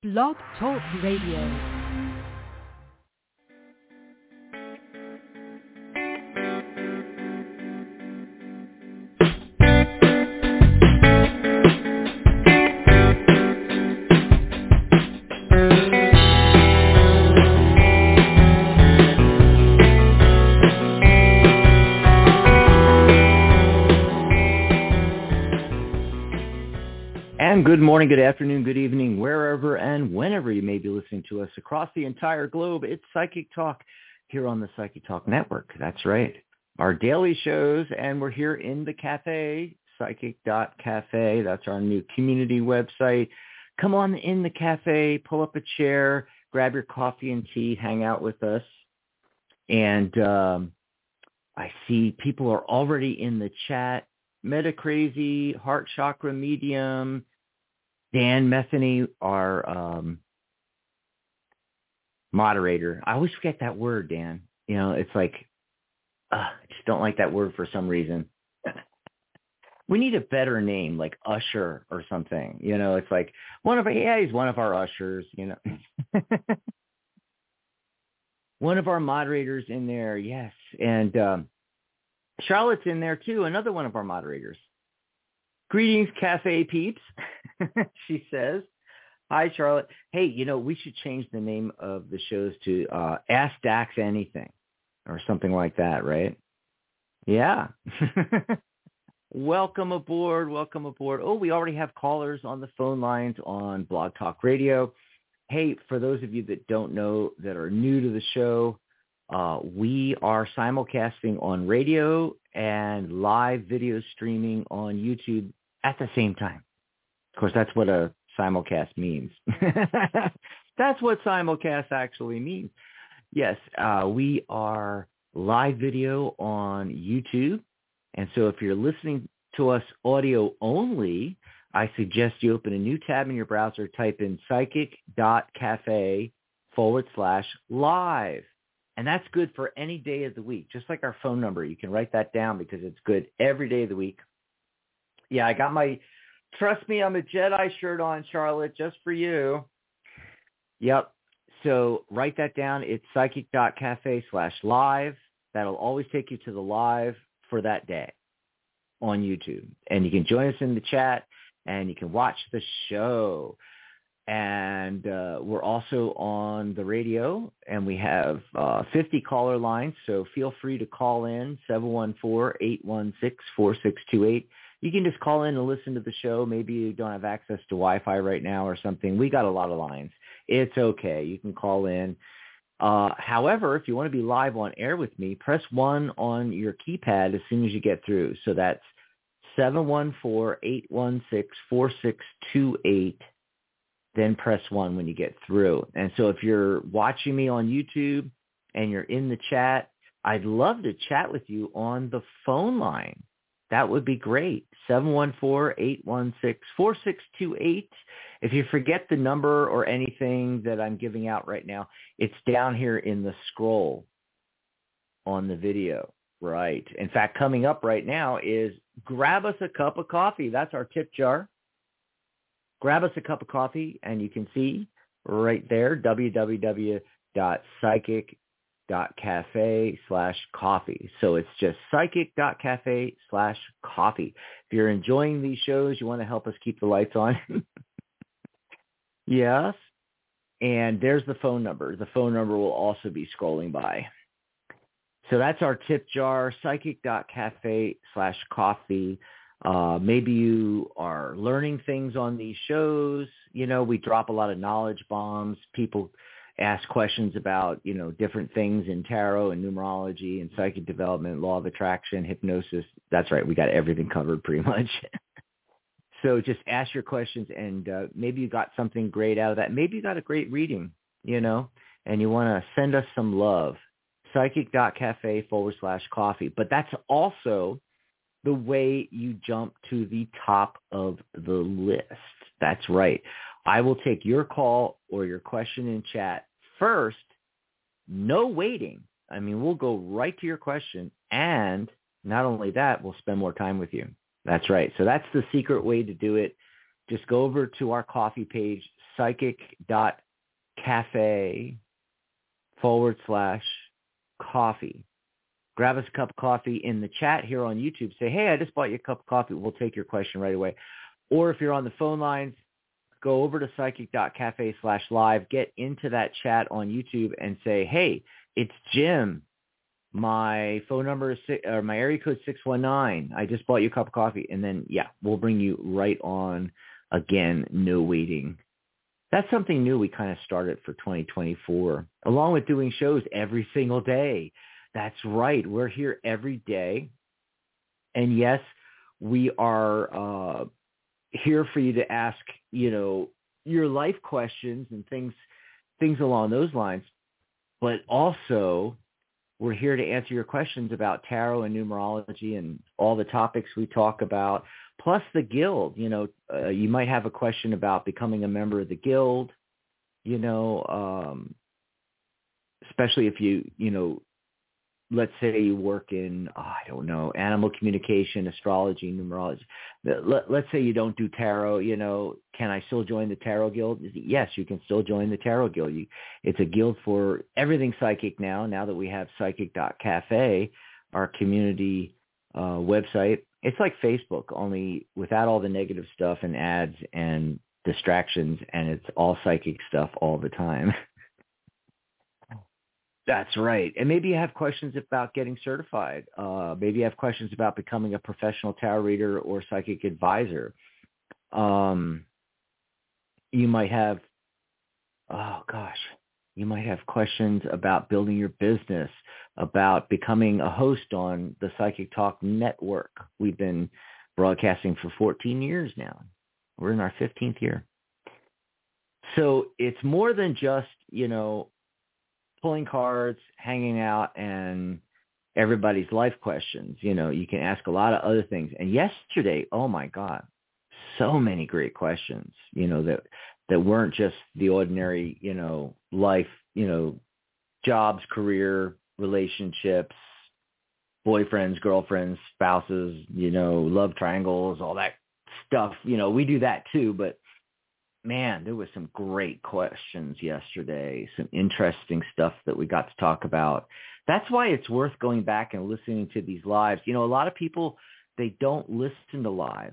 Blog Talk Radio. And good morning, good afternoon, good evening, wherever and whenever you may be listening to us across the entire globe. It's Psychic Talk here on the Psychic Talk Network. That's right. Our daily shows, and we're here in the cafe, psychic.cafe. That's our new community website. Come on in the cafe, pull up a chair, grab your coffee and tea, hang out with us. And I see people are already in the chat. Meta Crazy, Heart Chakra Medium, Dan Metheny, our moderator. I always forget that word, Dan. You know, it's like, I just don't like that word for some reason. We need a better name, like Usher or something. You know, it's like he's one of our ushers, you know. One of our moderators in there, yes. And Charlotte's in there too, another one of our moderators. Greetings, Cafe Peeps, she says. Hi, Charlotte. Hey, you know, we should change the name of the shows to Ask Dax Anything or something like that, right? Yeah. Welcome aboard. Welcome aboard. Oh, we already have callers on the phone lines on Blog Talk Radio. Hey, for those of you that don't know, that are new to the show, we are simulcasting on radio and live video streaming on YouTube at the same time. Of course, that's what a simulcast means. That's what simulcast actually means. Yes, we are live video on YouTube. And so if you're listening to us audio only, I suggest you open a new tab in your browser, type in psychic.cafe/live. And that's good for any day of the week, just like our phone number. You can write that down because it's good every day of the week. Yeah, I got my Trust Me, I'm a Jedi shirt on, Charlotte, just for you. Yep. So write that down. It's psychic.cafe/live. That'll always take you to the live for that day on YouTube. And you can join us in the chat and you can watch the show. And we're also on the radio, and we have 50 caller lines, so feel free to call in, 714-816-4628. You can just call in and listen to the show. Maybe you don't have access to Wi-Fi right now or something. We got a lot of lines. It's okay. You can call in. However, if you want to be live on air with me, press 1 on your keypad as soon as you get through. So that's 714-816-4628. Then press 1 when you get through. And so if you're watching me on YouTube and you're in the chat, I'd love to chat with you on the phone line. That would be great. 714-816-4628. If you forget the number or anything that I'm giving out right now, it's down here in the scroll on the video. Right. In fact, coming up right now is grab us a cup of coffee. That's our tip jar. Grab us a cup of coffee, and you can see right there, www.psychic.cafe/coffee. So it's just psychic.cafe/coffee. If you're enjoying these shows, you want to help us keep the lights on. Yes. And there's the phone number. The phone number will also be scrolling by. So that's our tip jar, psychic.cafe/coffee. Maybe you are learning things on these shows. You know, we drop a lot of knowledge bombs. People ask questions about, you know, different things in tarot and numerology and psychic development, law of attraction, hypnosis. That's right. We got everything covered pretty much. So just ask your questions, and maybe you got something great out of that. Maybe you got a great reading, you know, and you want to send us some love. Psychic.cafe/coffee. But that's also the way you jump to the top of the list. That's right. I will take your call or your question in chat first. No waiting. I mean, we'll go right to your question. And not only that, we'll spend more time with you. That's right. So that's the secret way to do it. Just go over to our coffee page, psychic.cafe/coffee. Grab us a cup of coffee in the chat here on YouTube. Say, hey, I just bought you a cup of coffee. We'll take your question right away. Or if you're on the phone lines, go over to psychic.cafe/live, get into that chat on YouTube and say, hey, it's Jim. My phone number is my area code 619. I just bought you a cup of coffee. And then, yeah, we'll bring you right on again. No waiting. That's something new we kind of started for 2024, along with doing shows every single day. That's right. We're here every day. And yes, we are here for you to ask, your life questions and things along those lines. But also, we're here to answer your questions about tarot and numerology and all the topics we talk about, plus the guild. You might have a question about becoming a member of the guild, especially if you let's say you work in, animal communication, astrology, numerology. Let's say you don't do tarot, can I still join the tarot guild? Yes, you can still join the tarot guild. It's a guild for everything psychic now that we have psychic.cafe, our community website. It's like Facebook, only without all the negative stuff and ads and distractions, and it's all psychic stuff all the time. That's right. And maybe you have questions about getting certified. Maybe you have questions about becoming a professional tarot reader or psychic advisor. You might have, you might have questions about building your business, about becoming a host on the Psychic Talk Network. We've been broadcasting for 14 years now. We're in our 15th year. So it's more than just, pulling cards, hanging out, and everybody's life questions. You can ask a lot of other things. And yesterday, oh my God, so many great questions, that weren't just the ordinary, life, jobs, career, relationships, boyfriends, girlfriends, spouses, love triangles, all that stuff. We do that too, but man, there was some great questions yesterday, some interesting stuff that we got to talk about. That's why it's worth going back and listening to these lives. A lot of people, they don't listen to lives,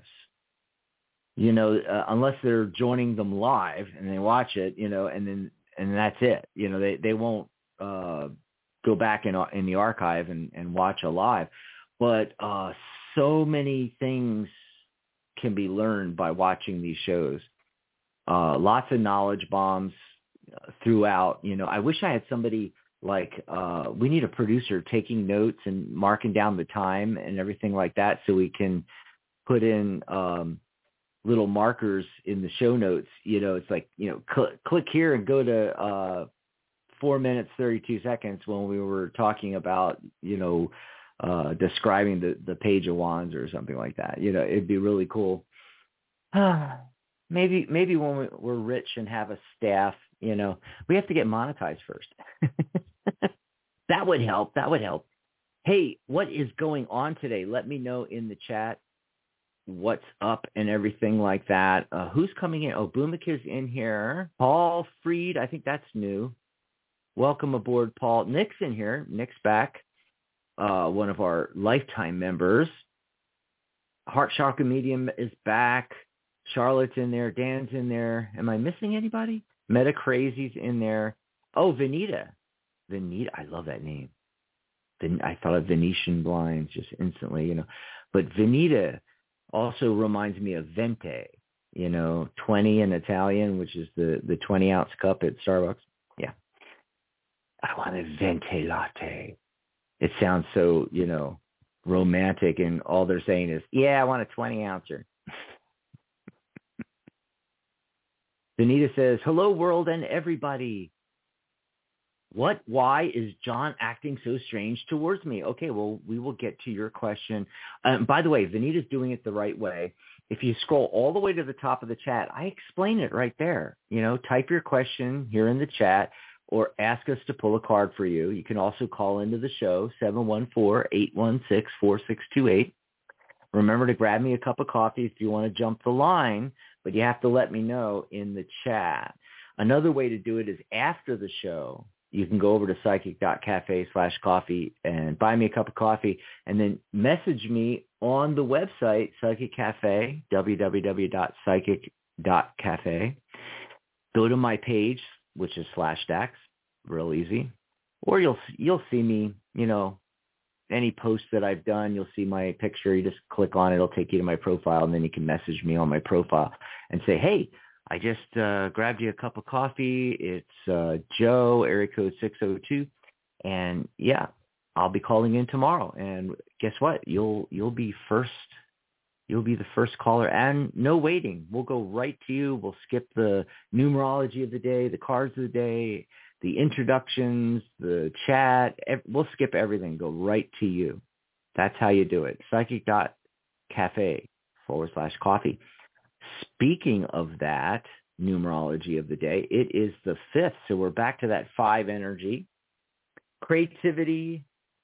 unless they're joining them live and they watch it, and that's it. They won't go back in the archive and watch a live. But so many things can be learned by watching these shows. Lots of knowledge bombs throughout. I wish I had somebody like, we need a producer taking notes and marking down the time and everything like that, so we can put in little markers in the show notes. It's like, click here and go to 4 minutes, 32 seconds when we were talking about, describing the Page of Wands or something like that. It'd be really cool. Maybe when we're rich and have a staff, we have to get monetized first. That would help. Hey, what is going on today? Let me know in the chat what's up and everything like that. Who's coming in? Oh, Bhumika's in here. Paul Freed, I think that's new. Welcome aboard, Paul. Nick's in here. Nick's back, one of our lifetime members. Heart Chakra Medium is back. Charlotte's in there. Dan's in there. Am I missing anybody? Meta Crazy's in there. Oh, Venita. I love that name. I thought of Venetian blinds just instantly, But Venita also reminds me of Venti, 20 in Italian, which is the 20-ounce cup at Starbucks. Yeah. I want a Venti latte. It sounds so, romantic, and all they're saying is, yeah, I want a 20-ouncer. Benita says, hello, world and everybody. Why is John acting so strange towards me? Okay, well, we will get to your question. By the way, Venita's doing it the right way. If you scroll all the way to the top of the chat, I explain it right there. Type your question here in the chat or ask us to pull a card for you. You can also call into the show, 714-816-4628. Remember to grab me a cup of coffee if you want to jump the line. but you have to let me know in the chat. Another way to do it is after the show. You can go over to psychic.cafe/coffee and buy me a cup of coffee, and then message me on the website, Psychic Cafe, www.psychic.cafe. Go to my page, which is /Dax, real easy. Or you'll see me, any post that I've done, you'll see my picture. You just click on it. It'll take you to my profile, and then you can message me on my profile and say, hey, I just grabbed you a cup of coffee. It's Joe, area code 602. And, yeah, I'll be calling in tomorrow. And guess what? You'll be first. You'll be the first caller, and no waiting. We'll go right to you. We'll skip the numerology of the day, the cards of the day, the introductions, the chat. We'll skip everything, go right to you. That's how you do it. Psychic.cafe/coffee. Speaking of that numerology of the day, it is the 5th. So we're back to that 5 energy. Creativity,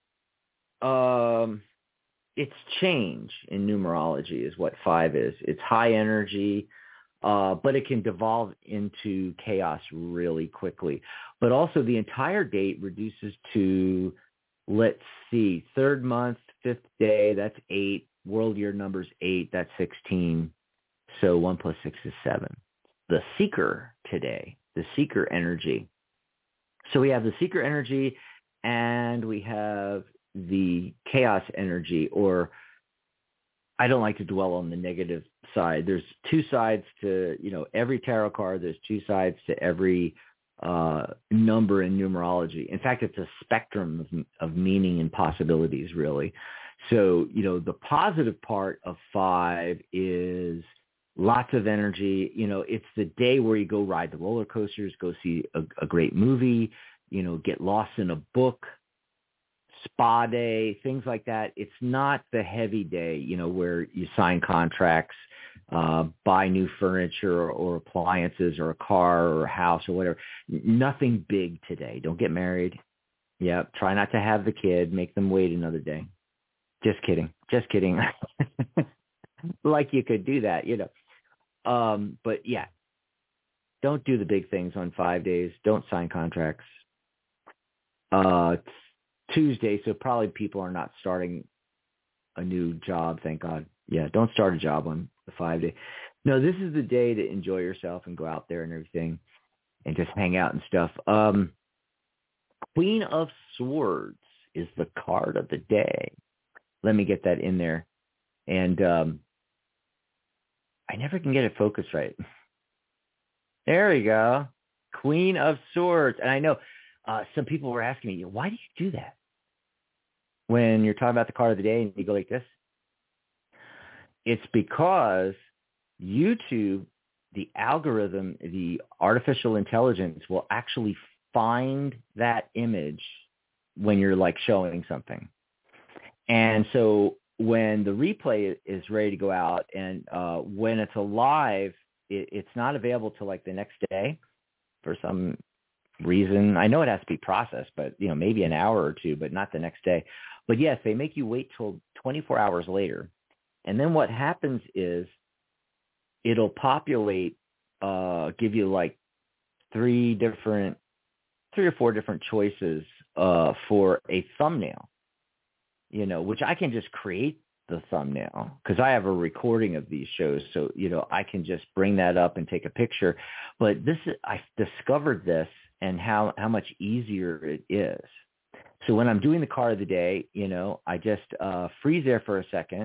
it's change in numerology is what 5 is. It's high energy, but it can devolve into chaos really quickly. But also the entire date reduces to, let's see, 3rd month, 5th day, that's 8. World year number's 8, that's 16. So 1 plus 6 is 7. The seeker today, the seeker energy. So we have the seeker energy and we have the chaos energy, or I don't like to dwell on the negative side. There's 2 sides to, every tarot card. There's 2 sides to every number in numerology. In fact, it's a spectrum of meaning and possibilities, really. So, the positive part of 5 is lots of energy. It's the day where you go ride the roller coasters, go see a great movie, get lost in a book, spa day, things like that. It's not the heavy day, where you sign contracts, buy new furniture or appliances or a car or a house or whatever. Nothing big today. Don't get married. Yeah. Try not to have the kid. Make them wait another day. Just kidding. Like you could do that, but yeah, don't do the big things on 5 days. Don't sign contracts. It's Tuesday, so probably people are not starting a new job, thank God. Yeah, don't start a job on the 5 day. No, this is the day to enjoy yourself and go out there and everything and just hang out and stuff. Queen of Swords is the card of the day. Let me get that in there. And I never can get it focused right. There we go. Queen of Swords. And I know some people were asking me, why do you do that? When you're talking about the card of the day and you go like this. It's because YouTube, the algorithm, the artificial intelligence will actually find that image when you're like showing something. And so when the replay is ready to go out and when it's alive, it's not available till like the next day for some reason. I know it has to be processed, but maybe an hour or 2, but not the next day. But yes, they make you wait till 24 hours later. And then what happens is it'll populate, give you like 3 or 4 different choices for a thumbnail, which I can just create the thumbnail because I have a recording of these shows. So, I can just bring that up and take a picture. But I discovered this and how much easier it is. So when I'm doing the card of the day, I just freeze there for a second,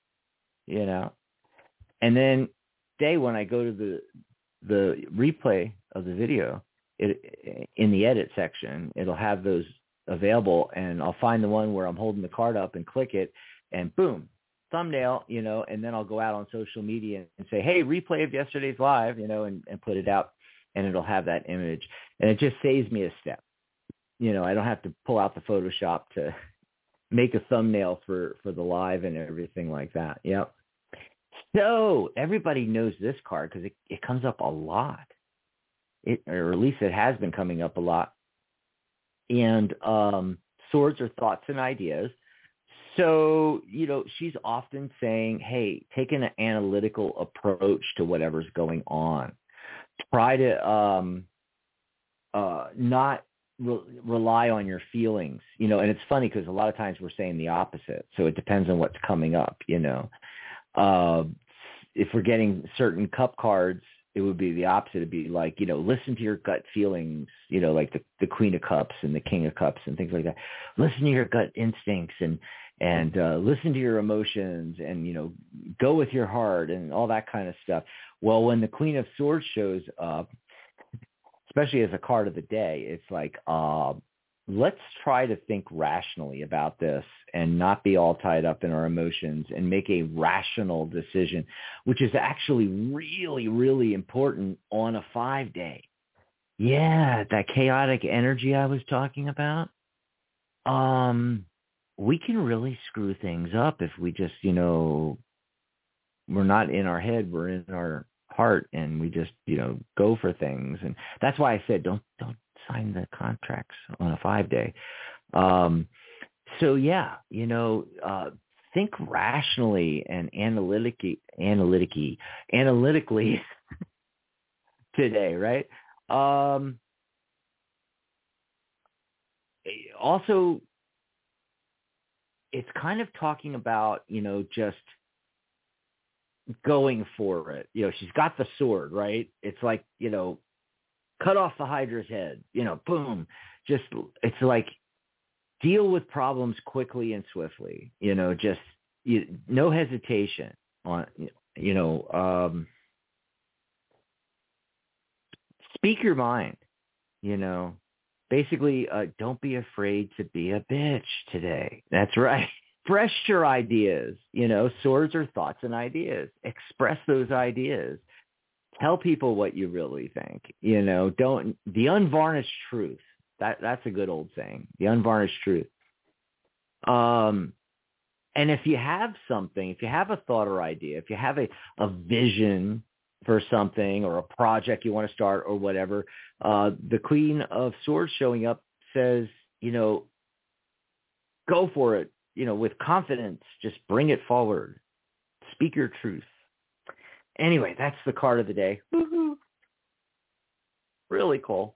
and then when I go to the replay of the video, in the edit section, it'll have those available, and I'll find the one where I'm holding the card up and click it, and boom, thumbnail, and then I'll go out on social media and say, hey, replay of yesterday's live, and put it out, and it'll have that image, and it just saves me a step. I don't have to pull out the Photoshop to make a thumbnail for the live and everything like that. Yep. So everybody knows this card because it comes up a lot. Or at least it has been coming up a lot. And swords are thoughts and ideas. So, she's often saying, hey, take an analytical approach to whatever's going on. Try to not rely on your feelings, and it's funny because a lot of times we're saying the opposite. So it depends on what's coming up, if we're getting certain cup cards, it would be the opposite. It'd be like, listen to your gut feelings, like the Queen of Cups and the King of Cups and things like that. Listen to your gut instincts and listen to your emotions and, go with your heart and all that kind of stuff. Well, when the Queen of Swords shows up, especially as a card of the day, it's like, let's try to think rationally about this and not be all tied up in our emotions and make a rational decision, which is actually really, really important on a 5-day. Yeah, that chaotic energy I was talking about. We can really screw things up if we just, we're not in our head, we're in our heart, and we just, go for things. And that's why I said, don't sign the contracts on a 5-day. So yeah, think rationally and analytically today, right? Also, it's kind of talking about, just going for it. She's got the sword, right? It's like, cut off the Hydra's head, boom. Just, it's like, deal with problems quickly and swiftly, just no hesitation on, speak your mind, basically, don't be afraid to be a bitch today. That's right. Express your ideas, swords are thoughts and ideas. Express those ideas. Tell people what you really think, the unvarnished truth. That's a good old saying, the unvarnished truth. And if you have something, if you have a thought or idea, if you have a vision for something or a project you want to start or whatever, the Queen of Swords showing up says, go for it, with confidence, just bring it forward. Speak your truth. Anyway, that's the card of the day. Woo-hoo. Really cool.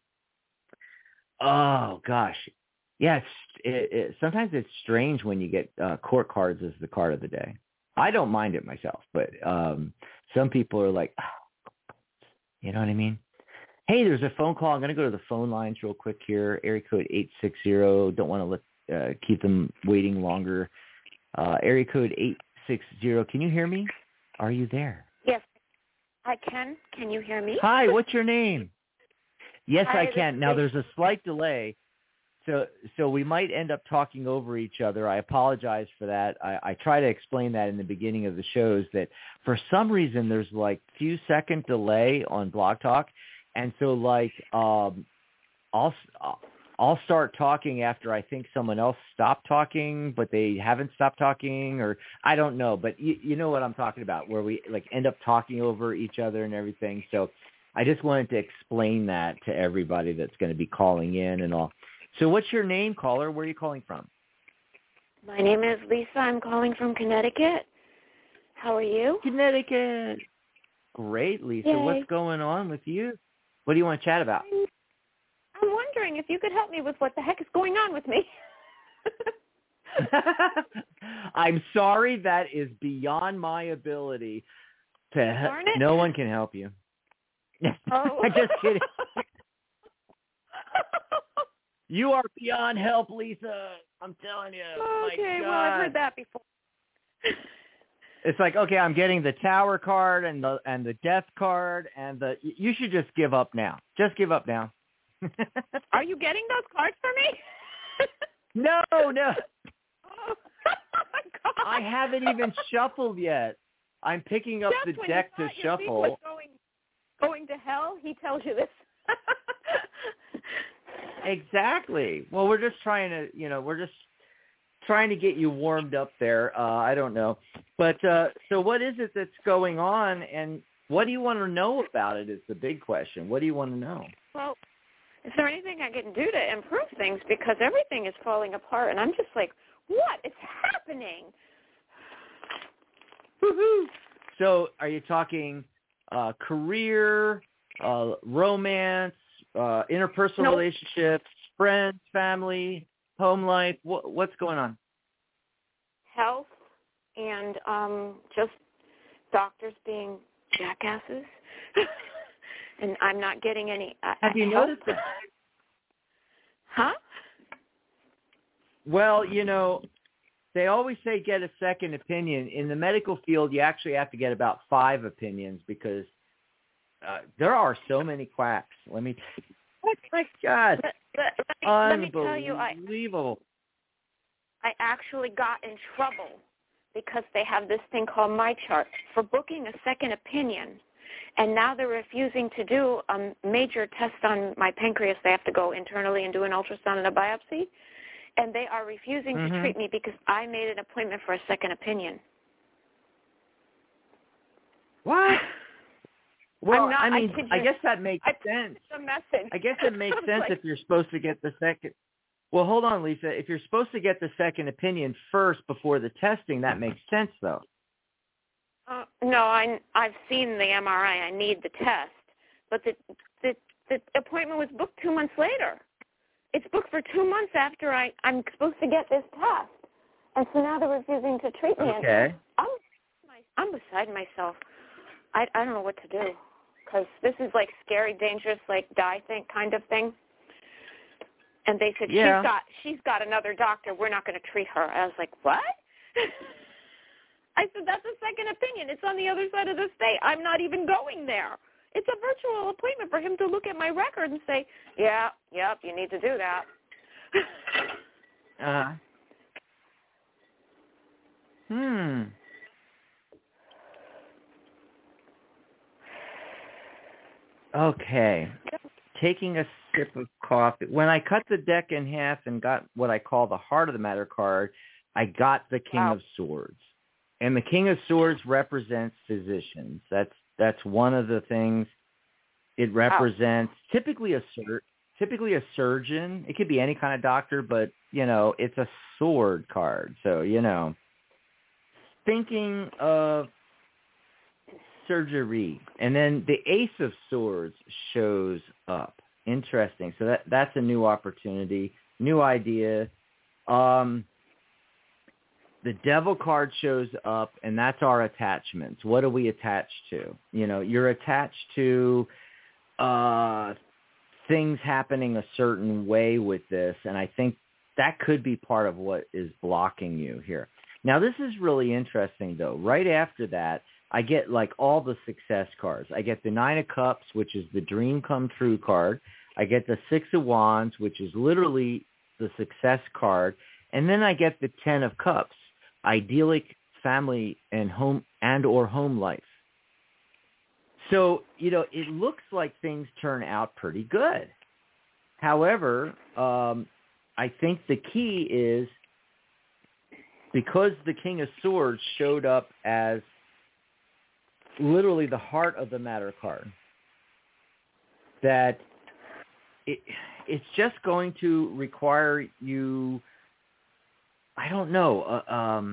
Oh, gosh. Yeah, sometimes it's strange when you get court cards as the card of the day. I don't mind it myself, but some people are like, oh, you know what I mean? Hey, there's a phone call. I'm going to go to the phone lines real quick here. Area code 860. Don't want to keep them waiting longer. Area code 860. Can you hear me? Are you there? Yes, I can. Can you hear me? Hi, what's your name? Yes, Hi, I can. Now, there's a slight delay, so we might end up talking over each other. I apologize for that. I try to explain that in the beginning of the shows that for some reason there's like few second delay on Blog Talk, and so like I'll start talking after I think someone else stopped talking, but they haven't stopped talking, or I don't know. But you know what I'm talking about, where we like end up talking over each other and everything. So I just wanted to explain that to everybody that's going to be calling in and all. So what's your name, caller? Where are you calling from? My name is Lisa. I'm calling from Connecticut. How are you? Connecticut. Great, Lisa. Yay. What's going on with you? What do you want to chat about? I'm wondering if you could help me with what the heck is going on with me. I'm sorry, that is beyond my ability to Darn it. No one can help you. Oh. I'm just kidding. You are beyond help, Lisa. I'm telling you. Okay, My God. well, I've heard that before. It's like, okay, I'm getting the Tower card and the Death card and you should just give up now. Just give up now. Are you getting those cards for me? No. Oh, my God. I haven't even shuffled yet. I'm picking up Just the when deck you to thought your week shuffle. was going to hell, he tells you this. Exactly. Well, we're just trying to get you warmed up there. I don't know. But so what is it that's going on, and what do you want to know about it is the big question. What do you want to know? Well, is there anything I can do to improve things? Because everything is falling apart, and I'm just like, What is happening? Woohoo! So are you talking career, romance, interpersonal relationships, friends, family, home life? What's going on? Health and just doctors being jackasses. And I'm not getting any Have you help. noticed that? Huh? Well, they always say get a second opinion. In the medical field, you actually have to get about 5 opinions because there are so many quacks. Let me tell you. Oh, my God. Let me tell you, Unbelievable. I actually got in trouble because they have this thing called MyChart for booking a second opinion. And now they're refusing to do a major test on my pancreas. They have to go internally and do an ultrasound and a biopsy. And they are refusing to treat me because I made an appointment for a second opinion. What? Well, I guess that makes sense. It's a message. I guess it makes sense if you're supposed to get the second. Well, hold on, Lisa. If you're supposed to get the second opinion first before the testing, that makes sense, though. No, I've seen the MRI. I need the test, but the appointment was booked 2 months later. It's booked for 2 months after I'm supposed to get this test, and so now they're refusing to treat me. Okay. I'm beside myself. I don't know what to do because this is like scary, dangerous, like die thing kind of thing. And they said she's got another doctor. We're not going to treat her. I was like, what? I said, that's a second opinion. It's on the other side of the state. I'm not even going there. It's a virtual appointment for him to look at my record and say, yep, you need to do that. Okay. Taking a sip of coffee. When I cut the deck in half and got what I call the heart of the matter card, I got the King of Swords. And the King of Swords represents physicians. That's one of the things it represents. Typically a surgeon. It could be any kind of doctor, but it's a sword card. So thinking of surgery, and then the Ace of Swords shows up. Interesting. So that's a new opportunity, new idea. The Devil card shows up, and that's our attachments. What are we attached to? You're attached to things happening a certain way with this, and I think that could be part of what is blocking you here. Now, this is really interesting, though. Right after that, I get all the success cards. I get the 9 of Cups, which is the dream come true card. I get the 6 of Wands, which is literally the success card. And then I get the 10 of Cups, idyllic family and home life. So, it looks like things turn out pretty good. However, I think the key is because the King of Swords showed up as literally the heart of the matter card, that it's just going to require you, I don't know,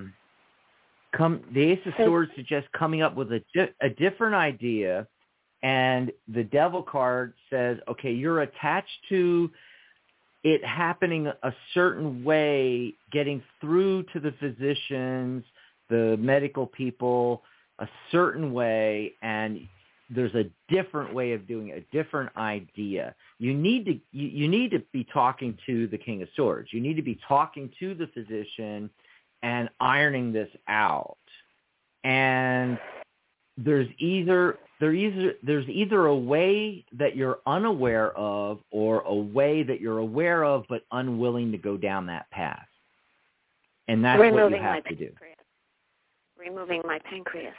the Ace of Swords suggests coming up with a different idea, and the Devil card says, okay, you're attached to it happening a certain way, getting through to the physicians, the medical people, a certain way, and there's a different way of doing it, a different idea. You need to be talking to the King of Swords. You need to be talking to the physician and ironing this out. And there's either a way that you're unaware of or a way that you're aware of but unwilling to go down that path. And that's what you have to do. Removing my pancreas.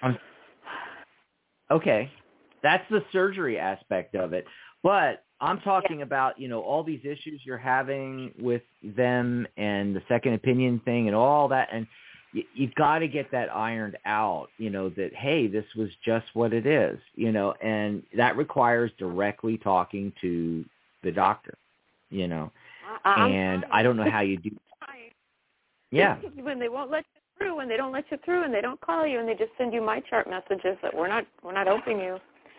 Okay. That's the surgery aspect of it. But I'm talking about, all these issues you're having with them and the second opinion thing and all that. And you've got to get that ironed out, that, hey, this was just what it is, and that requires directly talking to the doctor, and I don't know how you do. Yeah. When they won't let you through, when they don't let you through, and they don't call you, and they just send you my chart messages that we're not helping you.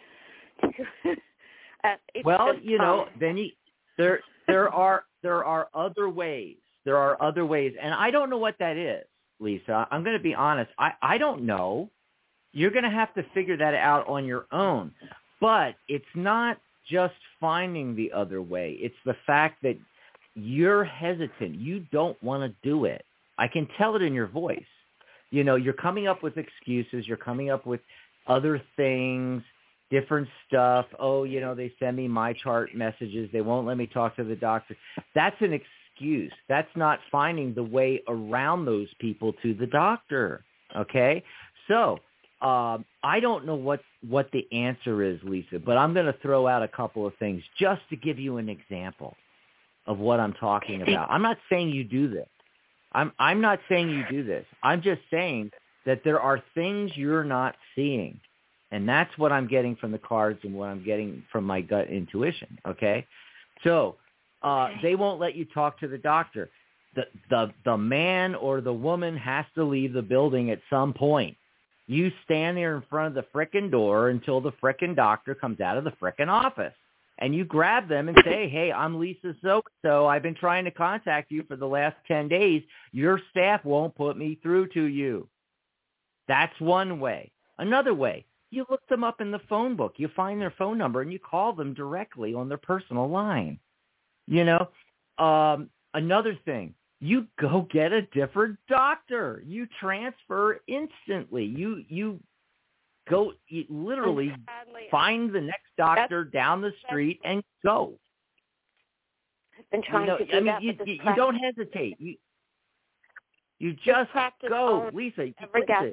Well, you know, then there are other ways. There are other ways, and I don't know what that is, Lisa. I'm going to be honest. I don't know. You're going to have to figure that out on your own. But it's not just finding the other way. It's the fact that you're hesitant. You don't want to do it. I can tell it in your voice. You know, you're coming up with excuses. You're coming up with other things, different stuff. Oh, you know, they send me my chart messages. They won't let me talk to the doctor. That's an excuse. That's not finding the way around those people to the doctor. Okay? So I don't know what the answer is, Lisa, but I'm going to throw out a couple of things just to give you an example of what I'm talking about. I'm not saying you do this. I'm not saying you do this. I'm just saying that there are things you're not seeing. And that's what I'm getting from the cards and what I'm getting from my gut intuition, okay? So they won't let you talk to the doctor. The man or the woman has to leave the building at some point. You stand there in front of the frickin' door until the frickin' doctor comes out of the frickin' office. And you grab them and say, hey, I'm Lisa so I've been trying to contact you for the last 10 days. Your staff won't put me through to you. That's one way. Another way, you look them up in the phone book. You find their phone number and you call them directly on their personal line. You know, another thing, you go get a different doctor. You transfer instantly. You go, you literally find the next doctor down the street and go. I've been trying to do that. You don't hesitate. You just go, Lisa. You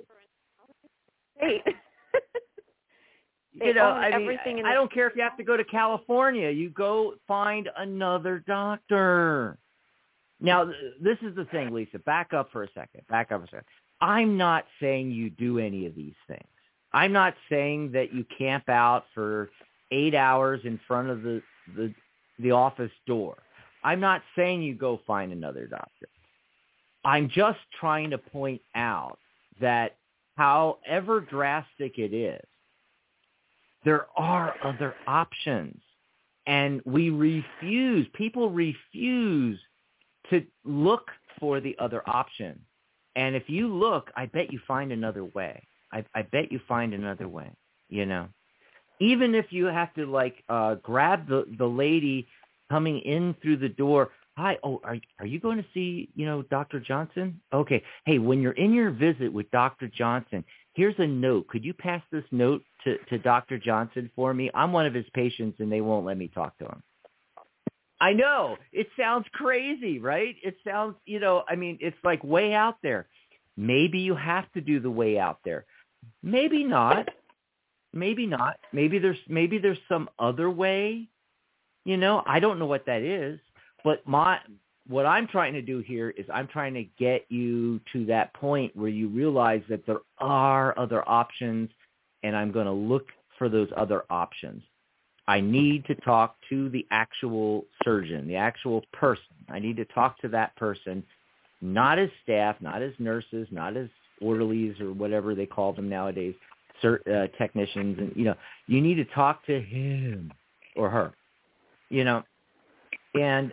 you know, I mean, I don't care if you have to go to California. You go find another doctor. Now, this is the thing, Lisa. Back up for a second. I'm not saying you do any of these things. I'm not saying that you camp out for 8 hours in front of the office door. I'm not saying you go find another doctor. I'm just trying to point out that however drastic it is, there are other options. And people refuse to look for the other option. And if you look, I bet you find another way. I bet you find another way, you know. Even if you have to, like, grab the lady coming in through the door. Hi, are you going to see, you know, Dr. Johnson? Okay. Hey, when you're in your visit with Dr. Johnson, here's a note. Could you pass this note to Dr. Johnson for me? I'm one of his patients, and they won't let me talk to him. I know. It sounds crazy, right? It sounds, you know, I mean, it's like way out there. Maybe you have to do the way out there. Maybe not. Maybe not. Maybe there's some other way. You know, I don't know what that is. But what I'm trying to do here is I'm trying to get you to that point where you realize that there are other options, and I'm going to look for those other options. I need to talk to the actual surgeon, the actual person. I need to talk to that person, not as staff, not as nurses, not as orderlies or whatever they call them nowadays, technicians. And, you know, you need to talk to him or her, you know. And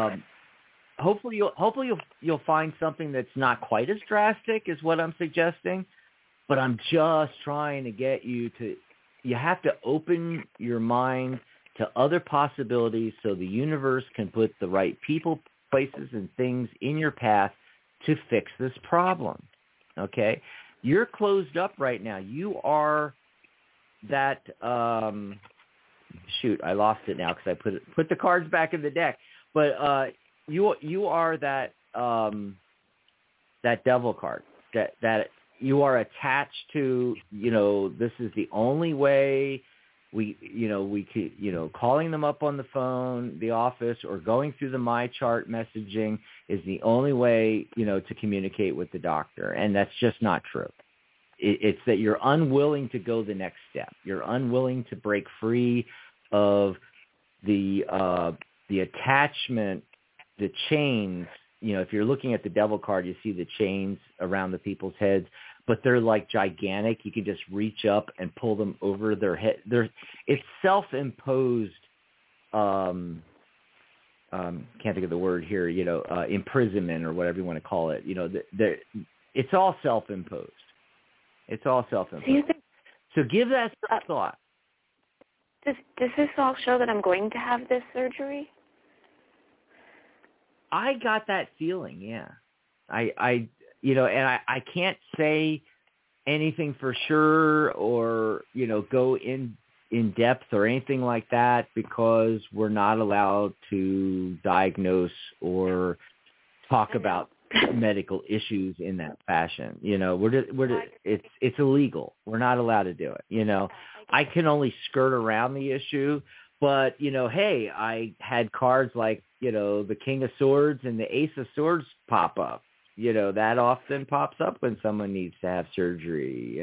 hopefully you'll find something that's not quite as drastic as what I'm suggesting. But I'm just trying to get you to. You have to open your mind to other possibilities so the universe can put the right people, places, and things in your path to fix this problem. Okay? You're closed up right now. You are that shoot, I lost it now because I put the cards back in the deck. But you are that that devil card that you are attached to. You know, this is the only way we could, you know, calling them up on the phone, the office, or going through the MyChart messaging is the only way, you know, to communicate with the doctor. And that's just not true. It's that you're unwilling to go the next step. You're unwilling to break free of the attachment, the chains if you're looking at the devil card, you see the chains around the people's heads, but they're like gigantic. You can just reach up and pull them over their head. It's self-imposed. Can't think of the word here. Imprisonment or whatever you want to call it. It's all self-imposed. It's all self-imposed. So give that some thought. Does this all show that I'm going to have this surgery? I got that feeling, yeah. I can't say anything for sure or, go in depth or anything like that because we're not allowed to diagnose or talk about medical issues in that fashion. It's illegal. We're not allowed to do it. I can only skirt around the issue, but hey, I had cards like, the King of Swords and the Ace of Swords pop up. That often pops up when someone needs to have surgery,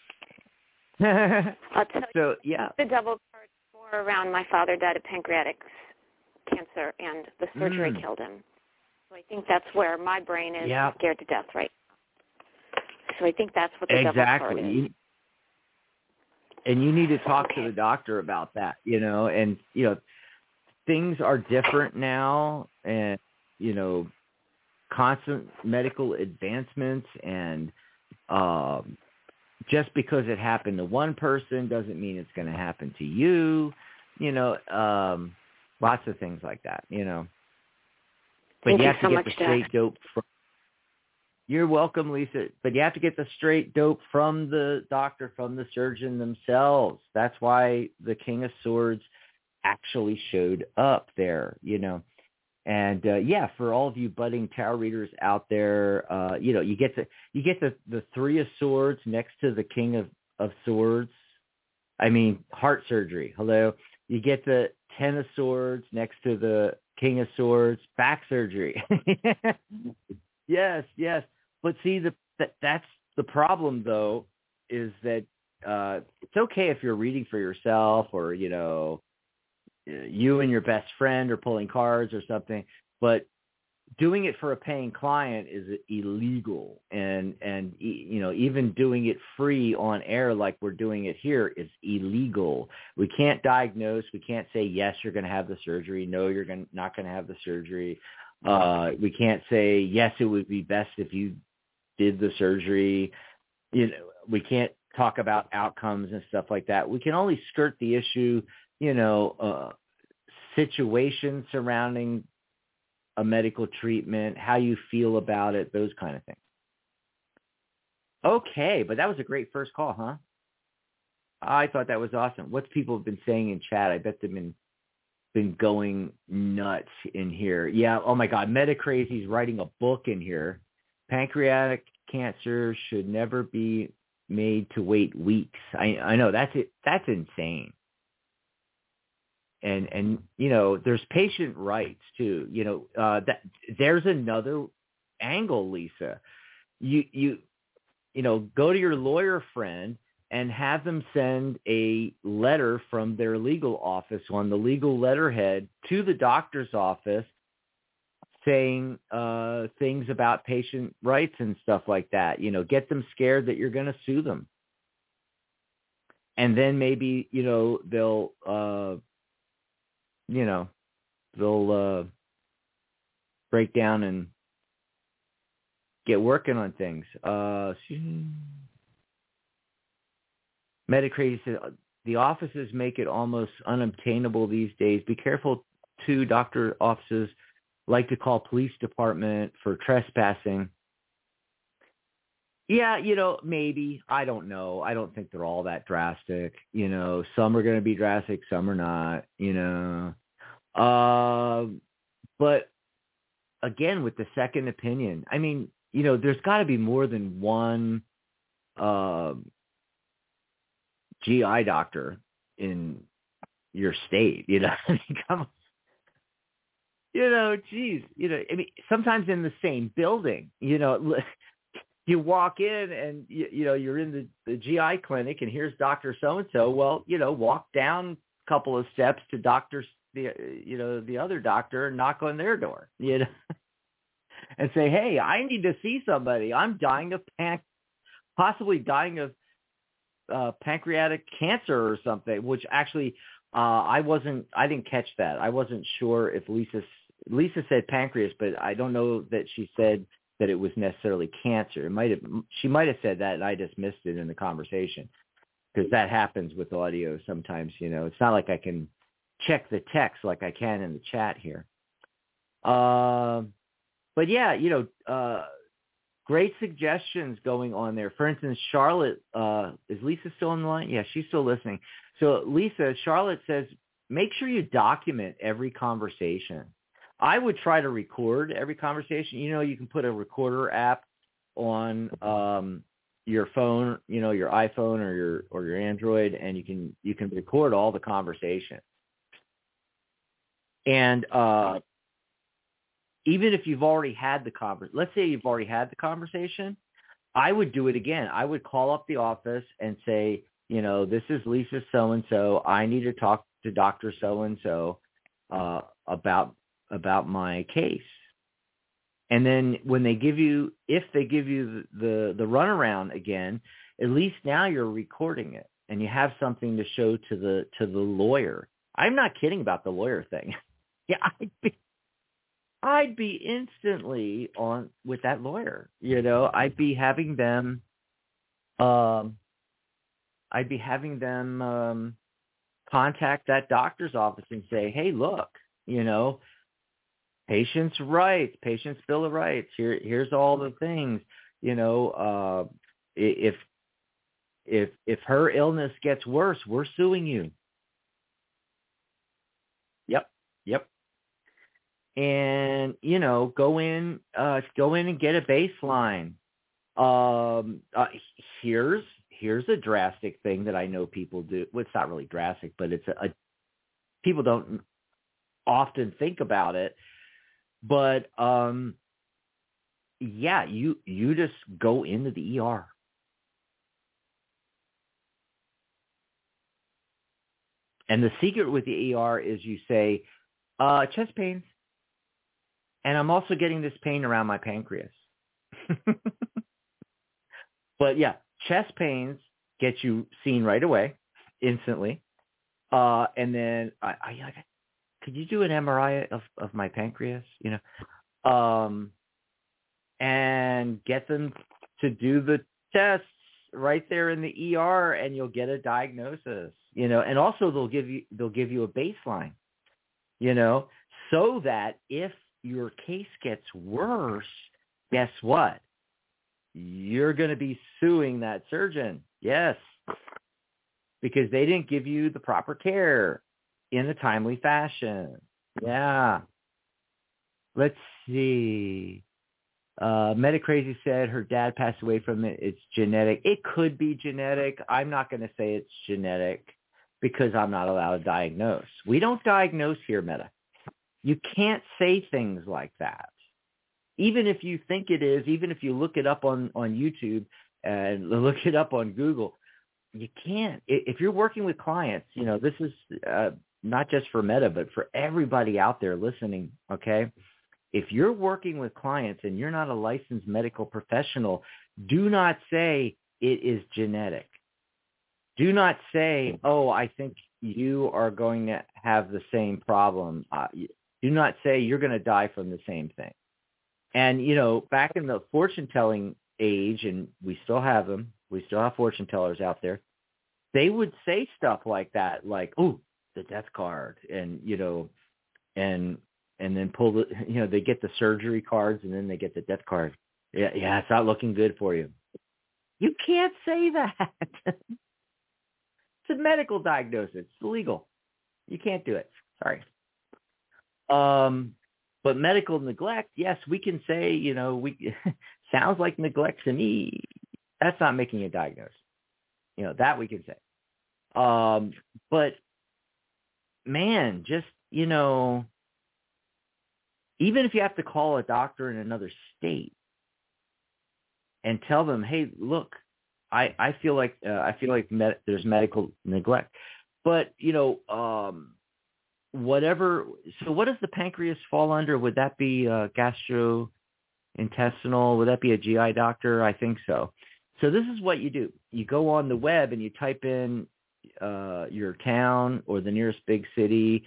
I'll tell so, yeah. The devil card more around my father died of pancreatic cancer and the surgery killed him. So I think that's where my brain is scared to death right now. So I think that's what the devil card is. And you need to talk to the doctor about that, and, things are different now and, constant medical advancements and just because it happened to one person doesn't mean it's going to happen to you, lots of things like that, But you have to get the straight dope from. You're welcome, Lisa. But you have to get the straight dope from the doctor, from the surgeon themselves. That's why the King of Swords actually showed up there, And for all of you budding tarot readers out there, you get the Three of Swords next to the King of Swords. I mean, heart surgery. Hello. You get the 10 of Swords next to the King of Swords, back surgery. Yes. But see, that's the problem, though, is that it's okay if you're reading for yourself or, you and your best friend are pulling cards or something, but doing it for a paying client is illegal. And even doing it free on air like we're doing it here is illegal. We can't diagnose. We can't say, yes, you're going to have the surgery. No, you're not going to have the surgery. We can't say, yes, it would be best if you did the surgery. We can't talk about outcomes and stuff like that. We can only skirt the issue, situations surrounding a medical treatment, how you feel about it, those kind of things. Okay, but that was a great first call, huh? I thought that was awesome. What's people have been saying in chat? I bet they've been going nuts in here. Yeah, oh my God, Metacrazy's writing a book in here. Pancreatic cancer should never be made to wait weeks. I know, that's it. That's insane. And there's patient rights too. That there's another angle, Lisa. You go to your lawyer friend and have them send a letter from their legal office on the legal letterhead to the doctor's office saying things about patient rights and stuff like that. Get them scared that you're going to sue them. And then maybe, they'll break down and get working on things. Metacrazy says, the offices make it almost unobtainable these days. Be careful, too. Doctor offices like to call police department for trespassing. Yeah, maybe. I don't know. I don't think they're all that drastic. Some are going to be drastic, some are not, But again, with the second opinion, I mean, there's got to be more than one GI doctor in your state, come on. Geez, I mean, sometimes in the same building, you walk in and, you're in the GI clinic and here's Dr. So-and-so. Well, walk down a couple of steps to the other doctor and knock on their door, and say, hey, I need to see somebody. I'm dying of possibly dying of pancreatic cancer or something, which actually I didn't catch that. I wasn't sure if Lisa said pancreas, but I don't know that she said that it was necessarily cancer. She might have said that, and I just missed it in the conversation, because that happens with audio sometimes. It's not like I can check the text like I can in the chat here. But yeah, great suggestions going on there. For instance, Charlotte, is Lisa still on the line? Yeah, she's still listening. So Charlotte says, make sure you document every conversation. I would try to record every conversation. You can put a recorder app on your phone, your iPhone or your Android, and you can record all the conversation. And even if you've already had the conversation, let's say you've already had the conversation, I would do it again. I would call up the office and say, this is Lisa so-and-so. I need to talk to Dr. So-and-so about my case. And then when if they give you the runaround again, at least now you're recording it and you have something to show to the lawyer. I'm not kidding about the lawyer thing. Yeah, I'd be instantly on with that lawyer. I'd be having them contact that doctor's office and say, hey, look, patient's rights, patient's bill of rights. Here's all the things. If her illness gets worse, we're suing you. Yep. And go in and get a baseline. Here's a drastic thing that I know people do. Well, it's not really drastic, but people don't often think about it. But you just go into the ER. And the secret with the ER is you say, chest pains. And I'm also getting this pain around my pancreas. But yeah, chest pains get you seen right away, instantly. And then could you do an MRI of my pancreas? And get them to do the tests right there in the ER, and you'll get a diagnosis. And also they'll give you a baseline. So that if your case gets worse, guess what? You're going to be suing that surgeon. Yes. Because they didn't give you the proper care in a timely fashion. Yeah. Let's see. Metacrazy said her dad passed away from it. It's genetic. It could be genetic. I'm not going to say it's genetic because I'm not allowed to diagnose. We don't diagnose here, Meta. You can't say things like that. Even if you think it is, even if you look it up on YouTube and look it up on Google, you can't. If you're working with clients, this is not just for Meta, but for everybody out there listening, okay? If you're working with clients and you're not a licensed medical professional, do not say it is genetic. Do not say, oh, I think you are going to have the same problem. Do not say you're going to die from the same thing. And, back in the fortune-telling age, and we still have them, we still have fortune tellers out there, they would say stuff like that, like, oh, the death card, and, and then pull the, they get the surgery cards, and then they get the death card. Yeah, it's not looking good for you. You can't say that. It's a medical diagnosis. It's illegal. You can't do it. Sorry. But medical neglect, yes, we can say, sounds like neglect to me. That's not making a diagnosis. That we can say. But man, just, even if you have to call a doctor in another state and tell them, hey, look, I feel like there's medical neglect, but whatever. So what does the pancreas fall under? Would that be gastrointestinal intestinal. Would that be a GI doctor? I think so. So this is what you do. You go on the web and you type in your town or the nearest big city.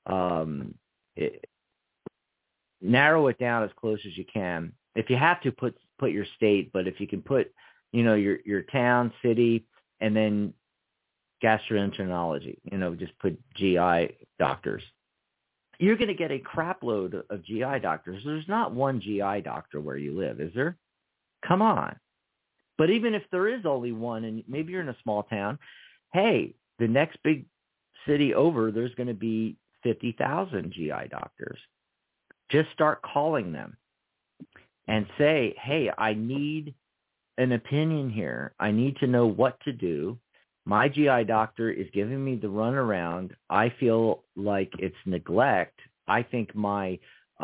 Narrow it down as close as you can. If you have to, put your state, but if you can put, your town, city, and then gastroenterology, just put GI doctors. You're going to get a crap load of GI doctors. There's not one GI doctor where you live, is there? Come on. But even if there is only one, and maybe you're in a small town, hey, the next big city over, there's going to be 50,000 GI doctors. Just start calling them and say, hey, I need an opinion here. I need to know what to do. My GI doctor is giving me the runaround. I feel like it's neglect. I think my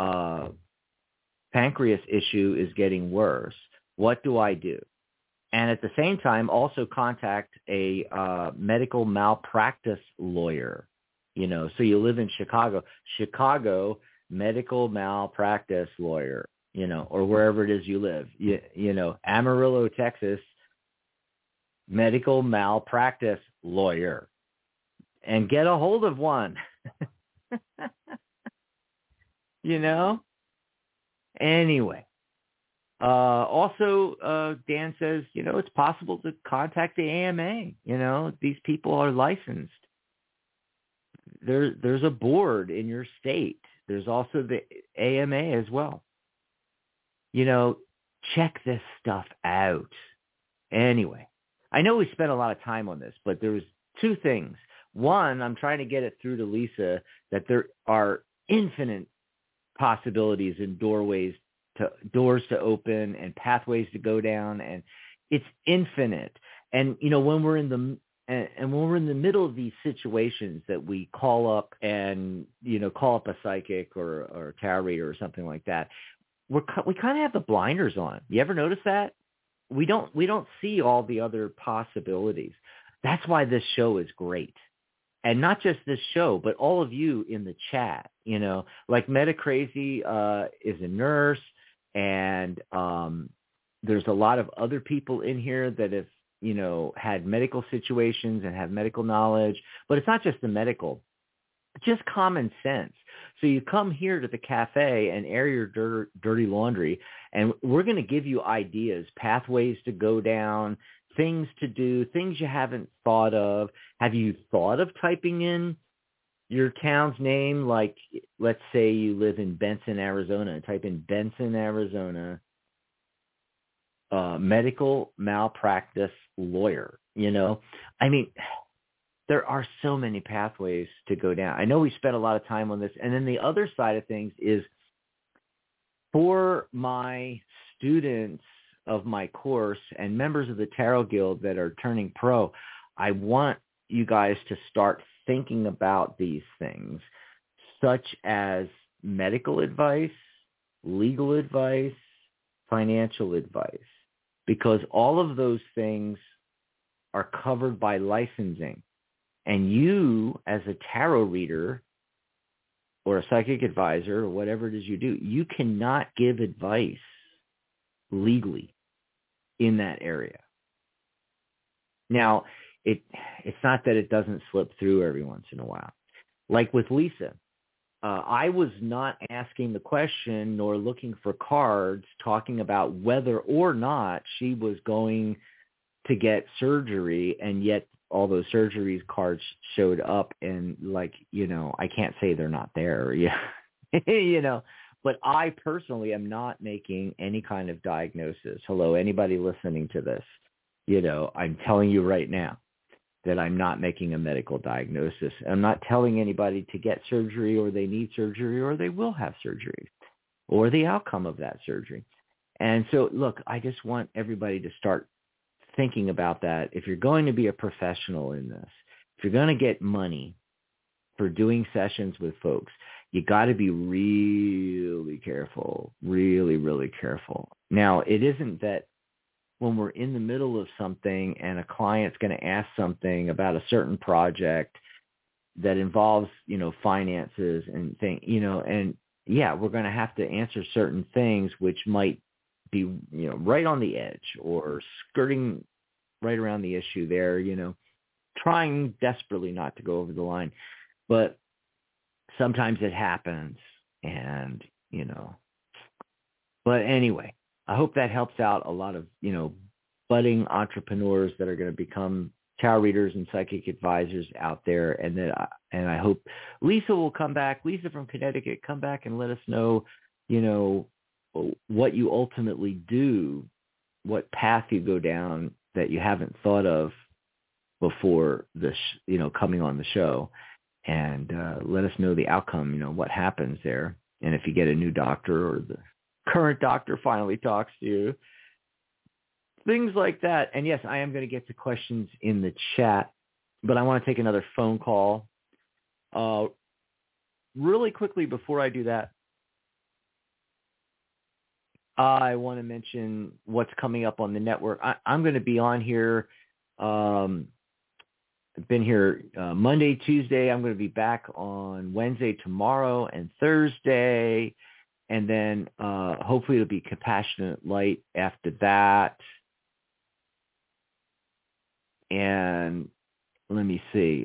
pancreas issue is getting worse. What do I do? And at the same time, also contact a medical malpractice lawyer. So you live in Chicago medical malpractice lawyer, or wherever it is you live. Amarillo, Texas, medical malpractice lawyer, and get a hold of one. Anyway. Also, Dan says, it's possible to contact the AMA. These people are licensed. There's a board in your state. There's also the AMA as well. Check this stuff out. Anyway, I know we spent a lot of time on this, but there was two things. One, I'm trying to get it through to Lisa that there are infinite possibilities and doors to open and pathways to go down, and it's infinite. And when we're in the middle of these situations that we call up and call up a psychic or a tarot reader or something like that, we kind of have the blinders on. You ever notice that? We don't see all the other possibilities. That's why this show is great. And not just this show, but all of you in the chat, like Meta Crazy is a nurse, and there's a lot of other people in here that have, had medical situations and have medical knowledge. But it's not just the medical, just common sense. So you come here to the cafe and air your dirty laundry, and we're going to give you ideas, pathways to go down, things to do, things you haven't thought of. Have you thought of typing in your town's name? Like, let's say you live in Benson, Arizona, and type in Benson, Arizona, medical malpractice lawyer. I mean, there are so many pathways to go down. I know we spent a lot of time on this. And then the other side of things is, for my students of my course and members of the Tarot Guild that are turning pro, I want you guys to start thinking about these things, such as medical advice, legal advice, financial advice, because all of those things are covered by licensing. And you, as a tarot reader or a psychic advisor or whatever it is you do, you cannot give advice legally in that area. Now, it's not that it doesn't slip through every once in a while. Like with Lisa, I was not asking the question nor looking for cards talking about whether or not she was going to get surgery, and yet all those surgeries cards showed up, and I can't say they're not there, but I personally am not making any kind of diagnosis. Hello, anybody listening to this, I'm telling you right now that I'm not making a medical diagnosis. I'm not telling anybody to get surgery or they need surgery or they will have surgery or the outcome of that surgery. And so, look, I just want everybody to start thinking about that. If you're going to be a professional in this, if you're going to get money for doing sessions with folks, you got to be really careful, really, really careful. Now, it isn't that when we're in the middle of something and a client's going to ask something about a certain project that involves, finances and we're going to have to answer certain things which might be, right on the edge or skirting right around the issue there, trying desperately not to go over the line. But sometimes it happens and, but anyway, I hope that helps out a lot of, budding entrepreneurs that are going to become tarot readers and psychic advisors out there. And I hope Lisa will come back. Lisa from Connecticut, come back and let us know, what you ultimately do, what path you go down that you haven't thought of before this, coming on the show, and let us know the outcome, what happens there. And if you get a new doctor or the current doctor finally talks to you, things like that. And yes, I am going to get to questions in the chat, but I want to take another phone call. Really quickly before I do that, I want to mention what's coming up on the network. I'm going to be on here. I've been here Monday, Tuesday. I'm going to be back on Wednesday, tomorrow, and Thursday. And then hopefully it'll be Compassionate Light after that. And let me see.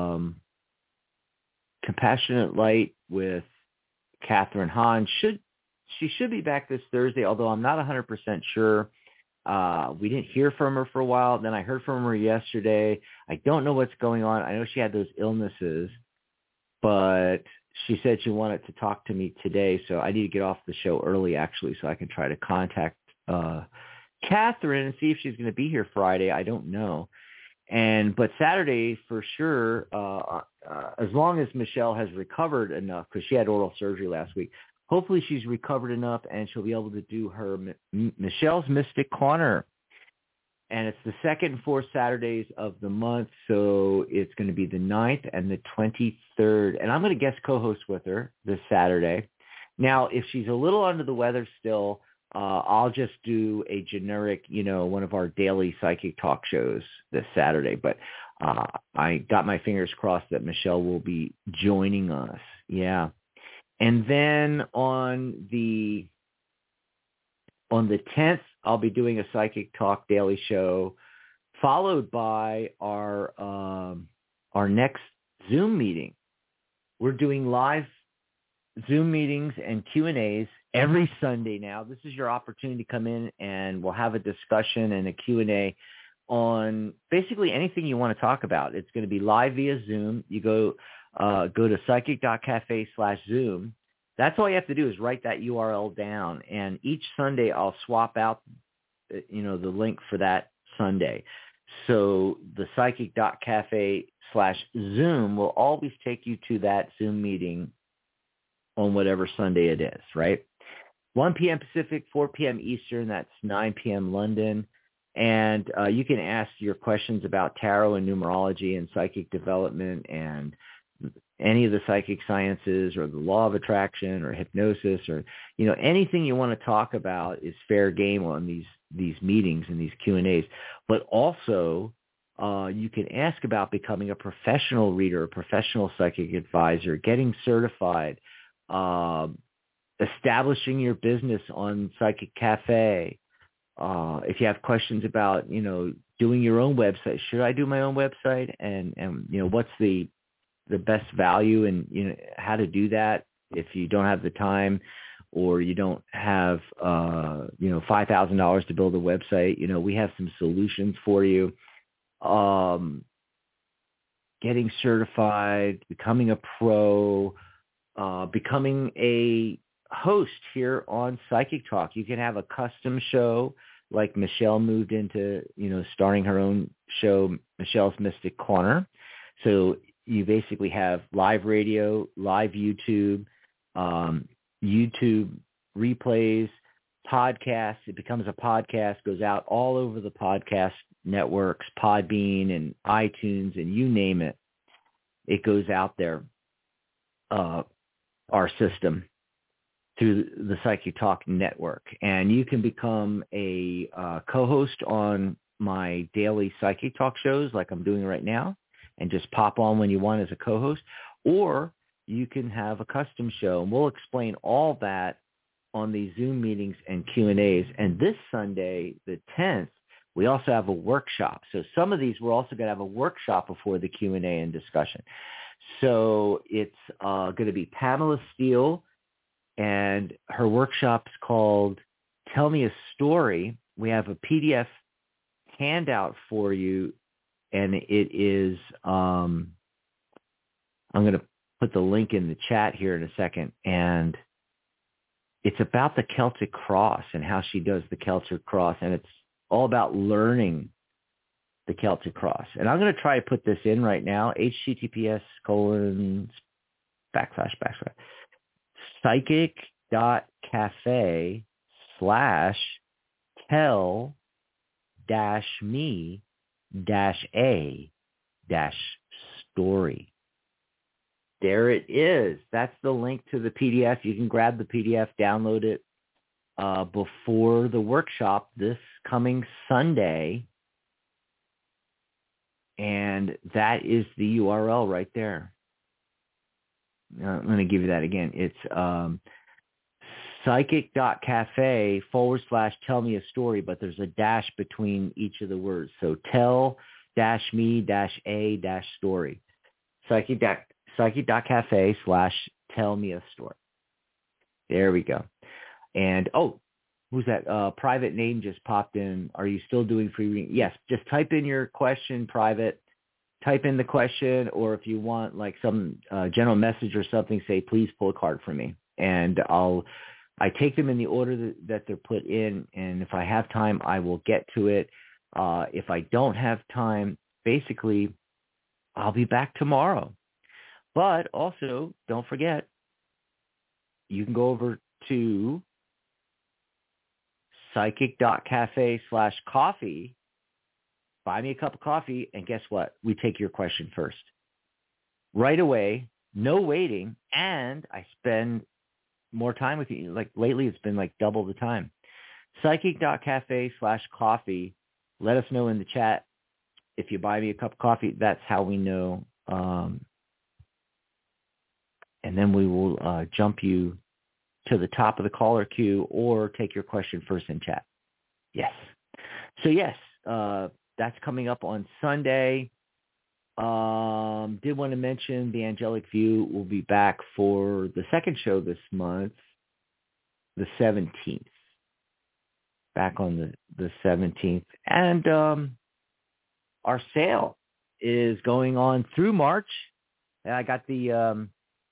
Compassionate Light with Catherine Hahn. She should be back this Thursday, although I'm not 100% sure. We didn't hear from her for a while. Then I heard from her yesterday. I don't know what's going on. I know she had those illnesses, but she said she wanted to talk to me today, so I need to get off the show early, actually, so I can try to contact Catherine and see if she's going to be here Friday. I don't know. But Saturday, for sure, as long as Michelle has recovered enough, because she had oral surgery last week, hopefully she's recovered enough and she'll be able to do her Michelle's Mystic Corner. And it's the second and fourth Saturdays of the month, so it's going to be the 9th and the 23rd. And I'm going to guest co-host with her this Saturday. Now, if she's a little under the weather still, I'll just do a generic, one of our daily psychic talk shows this Saturday. But I got my fingers crossed that Michelle will be joining us. Yeah. And then on the 10th, I'll be doing a Psychic Talk daily show, followed by our next Zoom meeting. We're doing live Zoom meetings and Q&As every Sunday now. This is your opportunity to come in and we'll have a discussion and a Q&A on basically anything you want to talk about. It's going to be live via Zoom. You go to psychic.cafe/Zoom. That's all you have to do is write that URL down. And each Sunday I'll swap out, the link for that Sunday. So the psychic.cafe/Zoom will always take you to that Zoom meeting on whatever Sunday it is, right? 1 p.m. Pacific, 4 p.m. Eastern, that's 9 p.m. London. And you can ask your questions about tarot and numerology and psychic development and any of the psychic sciences or the law of attraction or hypnosis or, anything you want to talk about is fair game on these meetings and these Q&As. But also you can ask about becoming a professional reader, a professional psychic advisor, getting certified, establishing your business on Psychic Cafe. If you have questions about, doing your own website, should I do my own website? And what's the best value and, how to do that if you don't have the time or you don't have, $5,000 to build a website. We have some solutions for you. Getting certified, becoming a pro, becoming a host here on Psychic Talk. You can have a custom show like Michelle moved into, starting her own show, Michelle's Mystic Corner. So you basically have live radio, live YouTube, YouTube replays, podcasts. It becomes a podcast, goes out all over the podcast networks, Podbean and iTunes, and you name it. It goes out there, our system, through the Psychic Talk network. And you can become a co-host on my daily Psychic Talk shows like I'm doing right now and just pop on when you want as a co-host. Or you can have a custom show, and we'll explain all that on these Zoom meetings and Q&As. And this Sunday, the 10th, we also have a workshop. So some of these, we're also going to have a workshop before the Q&A and discussion. So it's going to be Pamela Steele, and her workshop's called Tell Me a Story. We have a PDF handout for you, and it is, I'm going to put the link in the chat here in a second, and it's about the Celtic Cross and how she does the Celtic Cross, and it's all about learning the Celtic Cross. And I'm going to try to put this in right now, https://psychic.cafe/tell-me-a-story. There it is. That's the link to the PDF. You can grab the PDF, download it before the workshop this coming Sunday. And that is the URL right there. I'm going to give you that again. It's psychic.cafe/tell-me-a-story, but there's a dash between each of the words. So tell-me-a-story. Psychic.cafe/tell-me-a-story. There we go. And, who's that? Private name just popped in. Are you still doing free reading? Yes. Just type in your question, private. Type in the question, or if you want like some general message or something, say, please pull a card for me. And I take them in the order that they're put in. And if I have time, I will get to it. If I don't have time, basically, I'll be back tomorrow. But also, don't forget, you can go over to psychic.cafe/coffee, buy me a cup of coffee, and guess what? We take your question first. Right away, no waiting, and I spend more time with you. Like lately, it's been like double the time. Psychic.cafe/coffee. Let us know in the chat if you buy me a cup of coffee. That's how we know. And then we will jump you to the top of the caller queue or take your question first in chat. Yes. So yes, that's coming up on Sunday. Did want to mention the Angelic View will be back for the second show this month, the 17th. Back on the 17th. And our sale is going on through March. I got the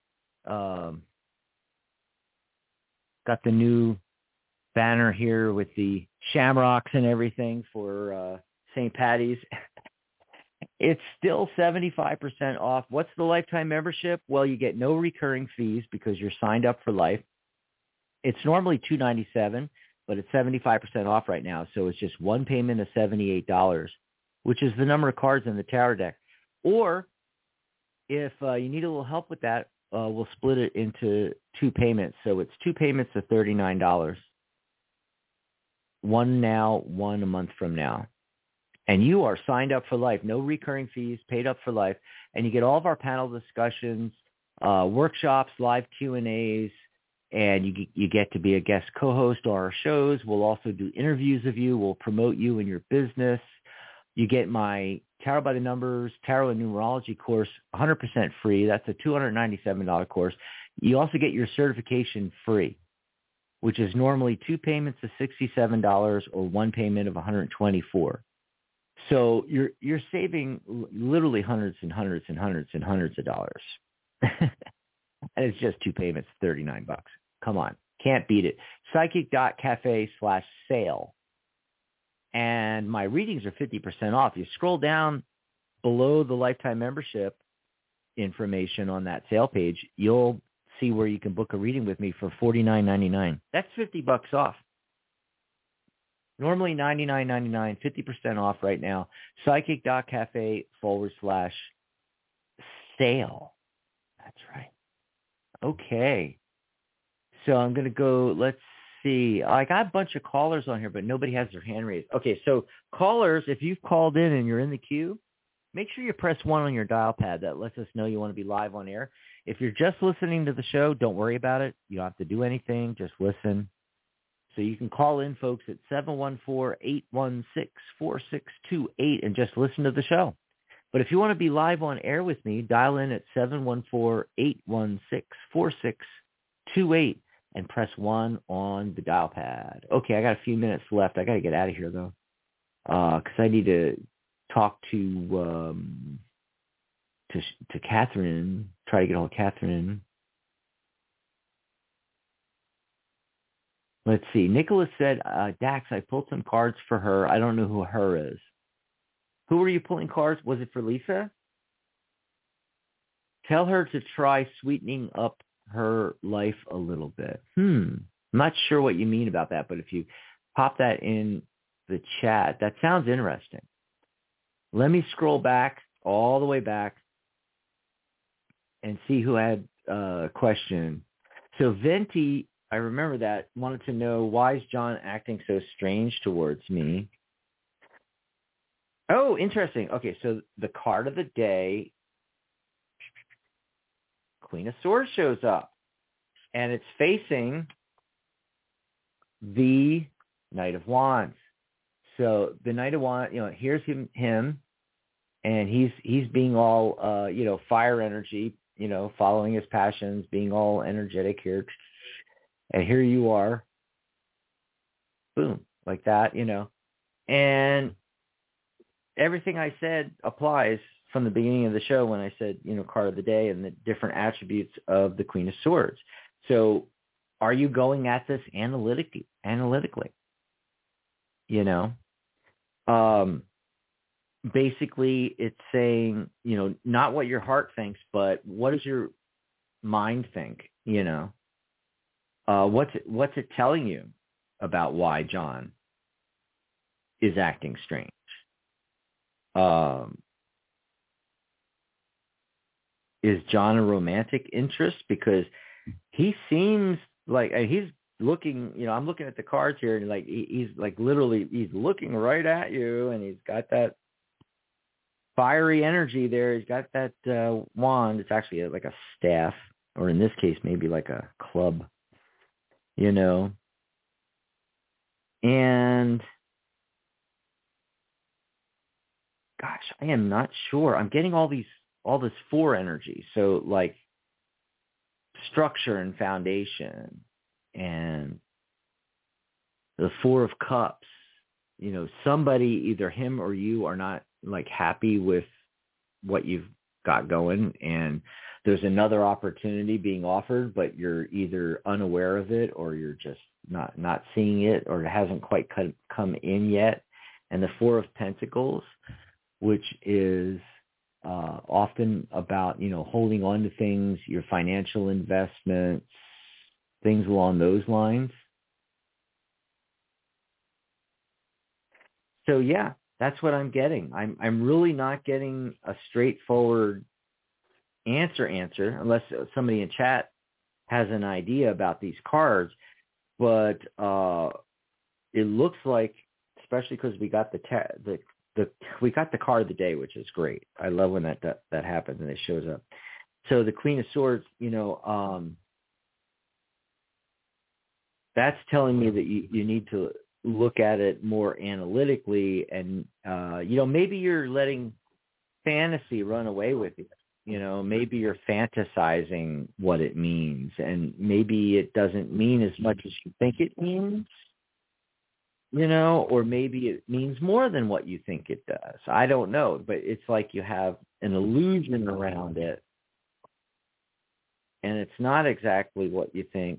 new banner here with the shamrocks and everything for St. Patty's. It's still 75% off. What's the lifetime membership? Well, you get no recurring fees because you're signed up for life. It's normally $297, but it's 75% off right now. So it's just one payment of $78, which is the number of cards in the tarot deck. Or if you need a little help with that, we'll split it into two payments. So it's two payments of $39. One now, one a month from now. And you are signed up for life. No recurring fees, paid up for life. And you get all of our panel discussions, workshops, live Q&As, and you get to be a guest co-host on our shows. We'll also do interviews of you. We'll promote you in your business. You get my Tarot by the Numbers, Tarot and Numerology course, 100% free. That's a $297 course. You also get your certification free, which is normally two payments of $67 or one payment of $124. So you're saving literally hundreds and hundreds and hundreds and hundreds of dollars. And it's just two payments, $39. Come on. Can't beat it. Psychic.cafe/sale. And my readings are 50% off. You scroll down below the lifetime membership information on that sale page, you'll see where you can book a reading with me for $49.99. That's $50 off. Normally $99.99, 50% off right now. Psychic.cafe/sale. That's right. Okay. So I'm going to go, let's see. I got a bunch of callers on here, but nobody has their hand raised. Okay, so callers, if you've called in and you're in the queue, make sure you press 1 on your dial pad. That lets us know you want to be live on air. If you're just listening to the show, don't worry about it. You don't have to do anything. Just listen. So you can call in, folks, at 714-816-4628 and just listen to the show. But if you want to be live on air with me, dial in at 714-816-4628 and press 1 on the dial pad. Okay, I got a few minutes left. I got to get out of here, though, because I need to talk to Catherine, try to get hold of Catherine. Let's see. Nicholas said, Dax, I pulled some cards for her. I don't know who her is. Who were you pulling cards? Was it for Lisa? Tell her to try sweetening up her life a little bit. I'm not sure what you mean about that, but if you pop that in the chat, that sounds interesting. Let me scroll back, all the way back, and see who had a question. So Venti, I remember that, wanted to know, why is John acting so strange towards me? Oh, interesting. Okay, so the card of the day, Queen of Swords shows up, and it's facing the Knight of Wands. So the Knight of Wands, here's him, and he's being all, fire energy, following his passions, being all energetic here. And here you are, boom, like that, and everything I said applies from the beginning of the show when I said, card of the day and the different attributes of the Queen of Swords. So are you going at this analytically? Basically it's saying, not what your heart thinks, but what does your mind think, what's it telling you about why John is acting strange? Is John a romantic interest? Because he seems like he's looking, I'm looking at the cards here, and he's literally, he's looking right at you, and he's got that fiery energy there. He's got that wand. It's actually like a staff, or in this case, maybe like a club, and gosh, I am not sure. I'm getting all this 4 energy. So like structure and foundation, and the 4 of Cups, somebody, either him or you, are not happy with what you've got going, and there's another opportunity being offered, but you're either unaware of it, or you're just not seeing it, or it hasn't quite come in yet. And the 4 of Pentacles, which is often about, holding on to things, your financial investments, things along those lines. So yeah, that's what I'm getting. I'm really not getting a straightforward answer unless somebody in chat has an idea about these cards. But it looks like, especially because we got we got the card of the day, which is great. I love when that happens and it shows up. So the Queen of Swords, that's telling me that you need to look at it more analytically, and maybe you're letting fantasy run away with you. Maybe you're fantasizing what it means, and maybe it doesn't mean as much as you think it means. Or maybe it means more than what you think it does. I don't know, but it's like you have an illusion around it, and it's not exactly what you think.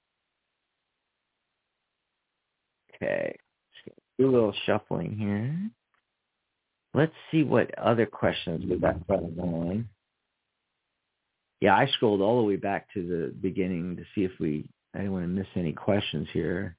Okay, let's do a little shuffling here. Let's see what other questions we got going on. Yeah, I scrolled all the way back to the beginning to see if I didn't want to miss any questions here.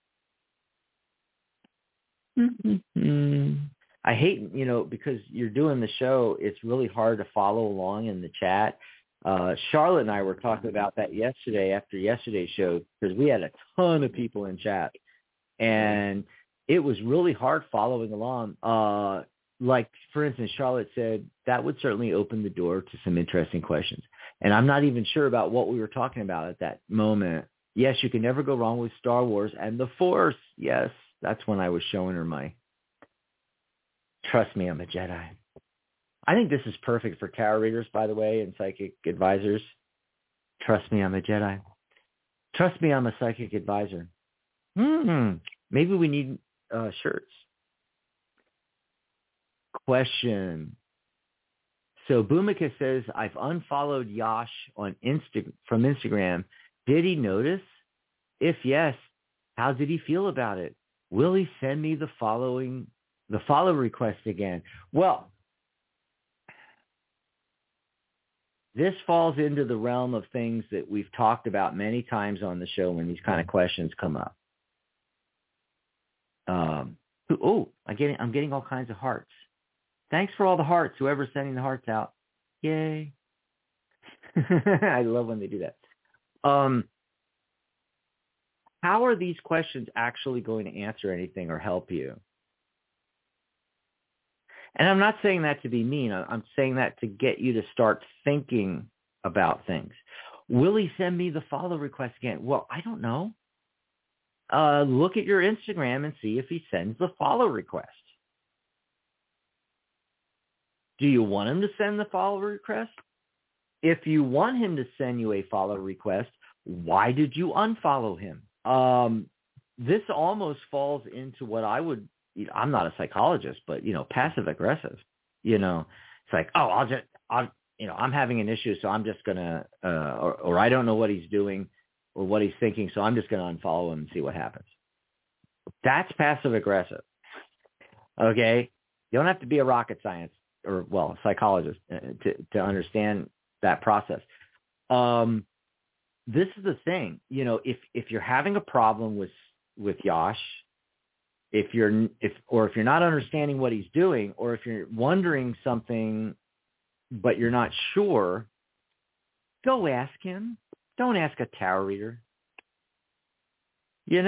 I hate, because you're doing the show, it's really hard to follow along in the chat. Charlotte and I were talking about that yesterday after yesterday's show, because we had a ton of people in chat, and it was really hard following along. Like, for instance, Charlotte said that would certainly open the door to some interesting questions. And I'm not even sure about what we were talking about at that moment. Yes, you can never go wrong with Star Wars and the Force. Yes, that's when I was showing her my, trust me, I'm a Jedi. I think this is perfect for tarot readers, by the way, and psychic advisors. Trust me, I'm a Jedi. Trust me, I'm a psychic advisor. Maybe we need shirts. Question. So Bhumika says, I've unfollowed Yash on from Instagram. Did he notice? If yes, how did he feel about it? Will he send me the follow request again? Well, this falls into the realm of things that we've talked about many times on the show when these kind of questions come up. I'm getting all kinds of hearts. Thanks for all the hearts, whoever's sending the hearts out. Yay. I love when they do that. How are these questions actually going to answer anything or help you? And I'm not saying that to be mean. I'm saying that to get you to start thinking about things. Will he send me the follow request again? Well, I don't know. Look at your Instagram and see if he sends the follow request. Do you want him to send the follow request? If you want him to send you a follow request, why did you unfollow him? This almost falls into what I'm not a psychologist, but, passive aggressive, it's like, I'm having an issue. So I'm just going to, or I don't know what he's doing or what he's thinking. So I'm just going to unfollow him and see what happens. That's passive aggressive. Okay. You don't have to be a rocket science psychologist to understand that process. This is the thing, if you're having a problem with Yash, if you're not understanding what he's doing, or if you're wondering something but you're not sure, go ask him. Don't ask a tarot reader. It's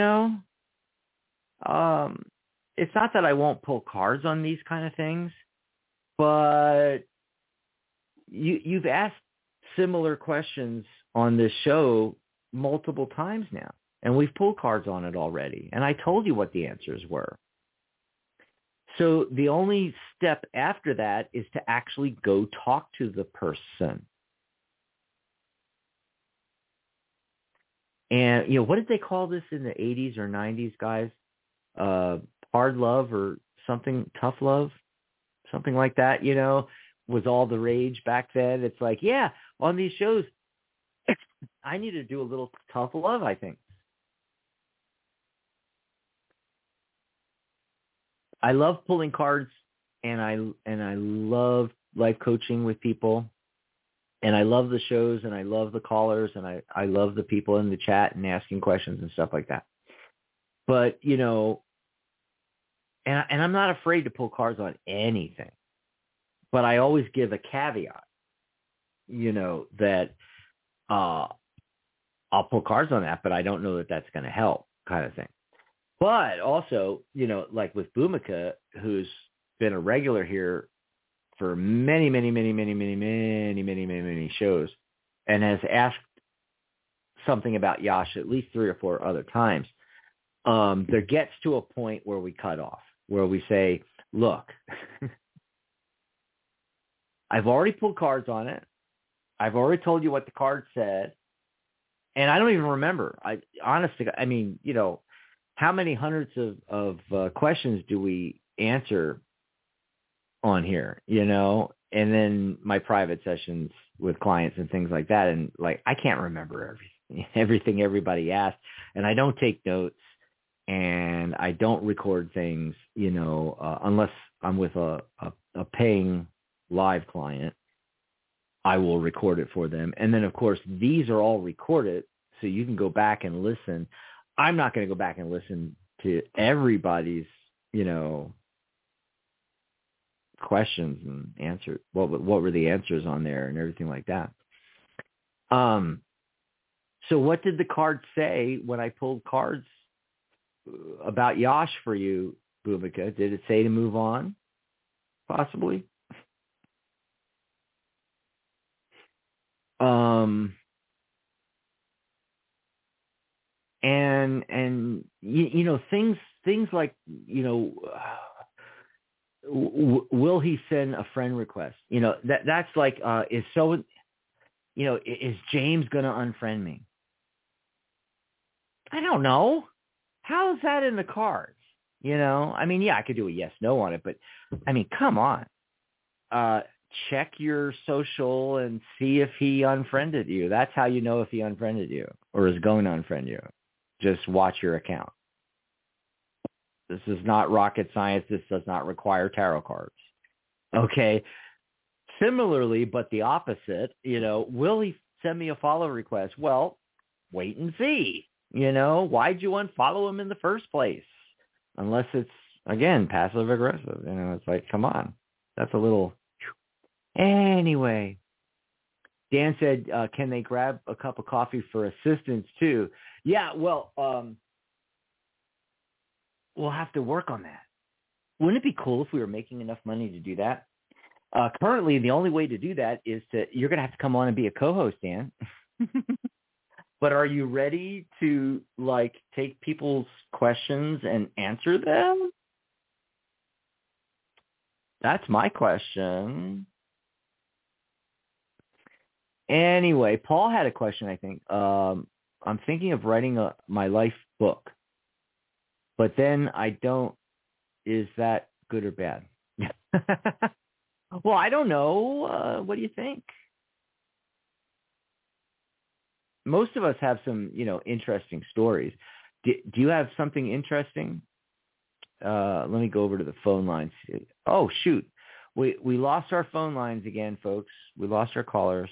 not that I won't pull cards on these kind of things, but you've asked similar questions on this show multiple times now, and we've pulled cards on it already, and I told you what the answers were. So the only step after that is to actually go talk to the person. And, what did they call this in the 80s or 90s, guys? Hard love or something, tough love, something like that, was all the rage back then. It's like, yeah, on these shows, I need to do a little tough love, I think. I love pulling cards, and I love life coaching with people, and I love the shows, and I love the callers, and I love the people in the chat and asking questions and stuff like that. But, and I'm not afraid to pull cards on anything, but I always give a caveat, that I'll pull cards on that, but I don't know that that's going to help, kind of thing. But also, like with Bhumika, who's been a regular here for many, many, many, many, many, many, many, many, many shows, and has asked something about Yash at least 3 or 4 other times, there gets to a point where we cut off, where we say, look, I've already pulled cards on it. I've already told you what the card said. And I don't even remember. Honestly, how many hundreds of questions do we answer on here, and then my private sessions with clients and things like that. And I can't remember everything everybody asked, and I don't take notes, and I don't record things, unless I'm with a paying live client. I will record it for them. And then, of course, these are all recorded, so you can go back and listen. I'm not going to go back and listen to everybody's, questions and answers. What were the answers on there and everything like that. So what did the card say when I pulled cards about Yash for you, Bhumika? Did it say to move on? Possibly. and you know, things like, you know, will he send a friend request? You know, that's like, is James going to unfriend me? I don't know. How is that in the cards? You know, I mean, yeah, I could do a yes, no on it, but I mean, come on. Check your social and see if he unfriended you. That's how you know if he unfriended you or is going to unfriend you. Just watch your account. This is not rocket science. This does not require tarot cards. Okay. Similarly, but the opposite, you know, will he send me a follow request? Well, wait and see. You know, why'd you unfollow him in the first place? Unless it's, again, passive aggressive. You know, it's like, come on. That's a little... Anyway, Dan said, can they grab a cup of coffee for assistance too? Yeah, well, we'll have to work on that. Wouldn't it be cool if we were making enough money to do that? Currently, the only way to do that is you're going to have to come on and be a co-host, Dan. But are you ready to, like, take people's questions and answer them? That's my question. Anyway, Paul had a question, I think. I'm thinking of writing my life book, but then I don't. Is that good or bad? Well, I don't know. What do you think? Most of us have some, you know, interesting stories. Do you have something interesting? Let me go over to the phone lines. Oh, shoot. We lost our phone lines again, folks. We lost our callers.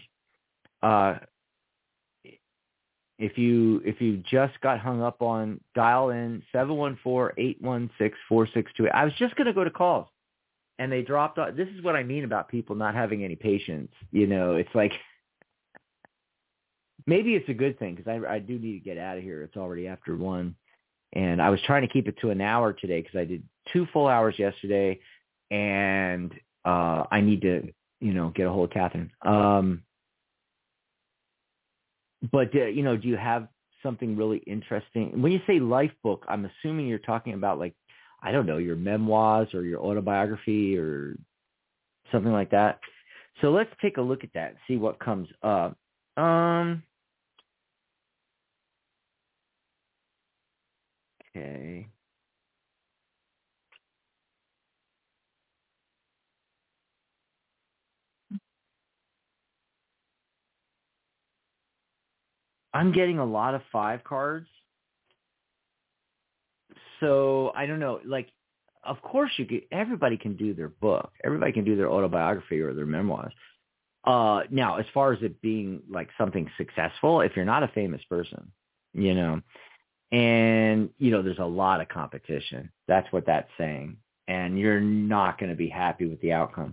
If you just got hung up on, dial in 714-816-4628. I was just going to go to calls, and they dropped off. This is what I mean about people not having any patience. You know, it's like, maybe it's a good thing because I do need to get out of here. It's already after 1. And I was trying to keep it to an hour today because I did 2 full hours yesterday, and I need to, you know, get a hold of Catherine. But, you know, do you have something really interesting? When you say life book, I'm assuming you're talking about, like, I don't know, your memoirs or your autobiography or something like that. So let's take a look at that and see what comes up. Okay. I'm getting a lot of 5 cards. So I don't know, like, of course everybody can do their book. Everybody can do their autobiography or their memoirs. Now, as far as it being like something successful, if you're not a famous person, you know, and, you know, there's a lot of competition. That's what that's saying. And you're not going to be happy with the outcome.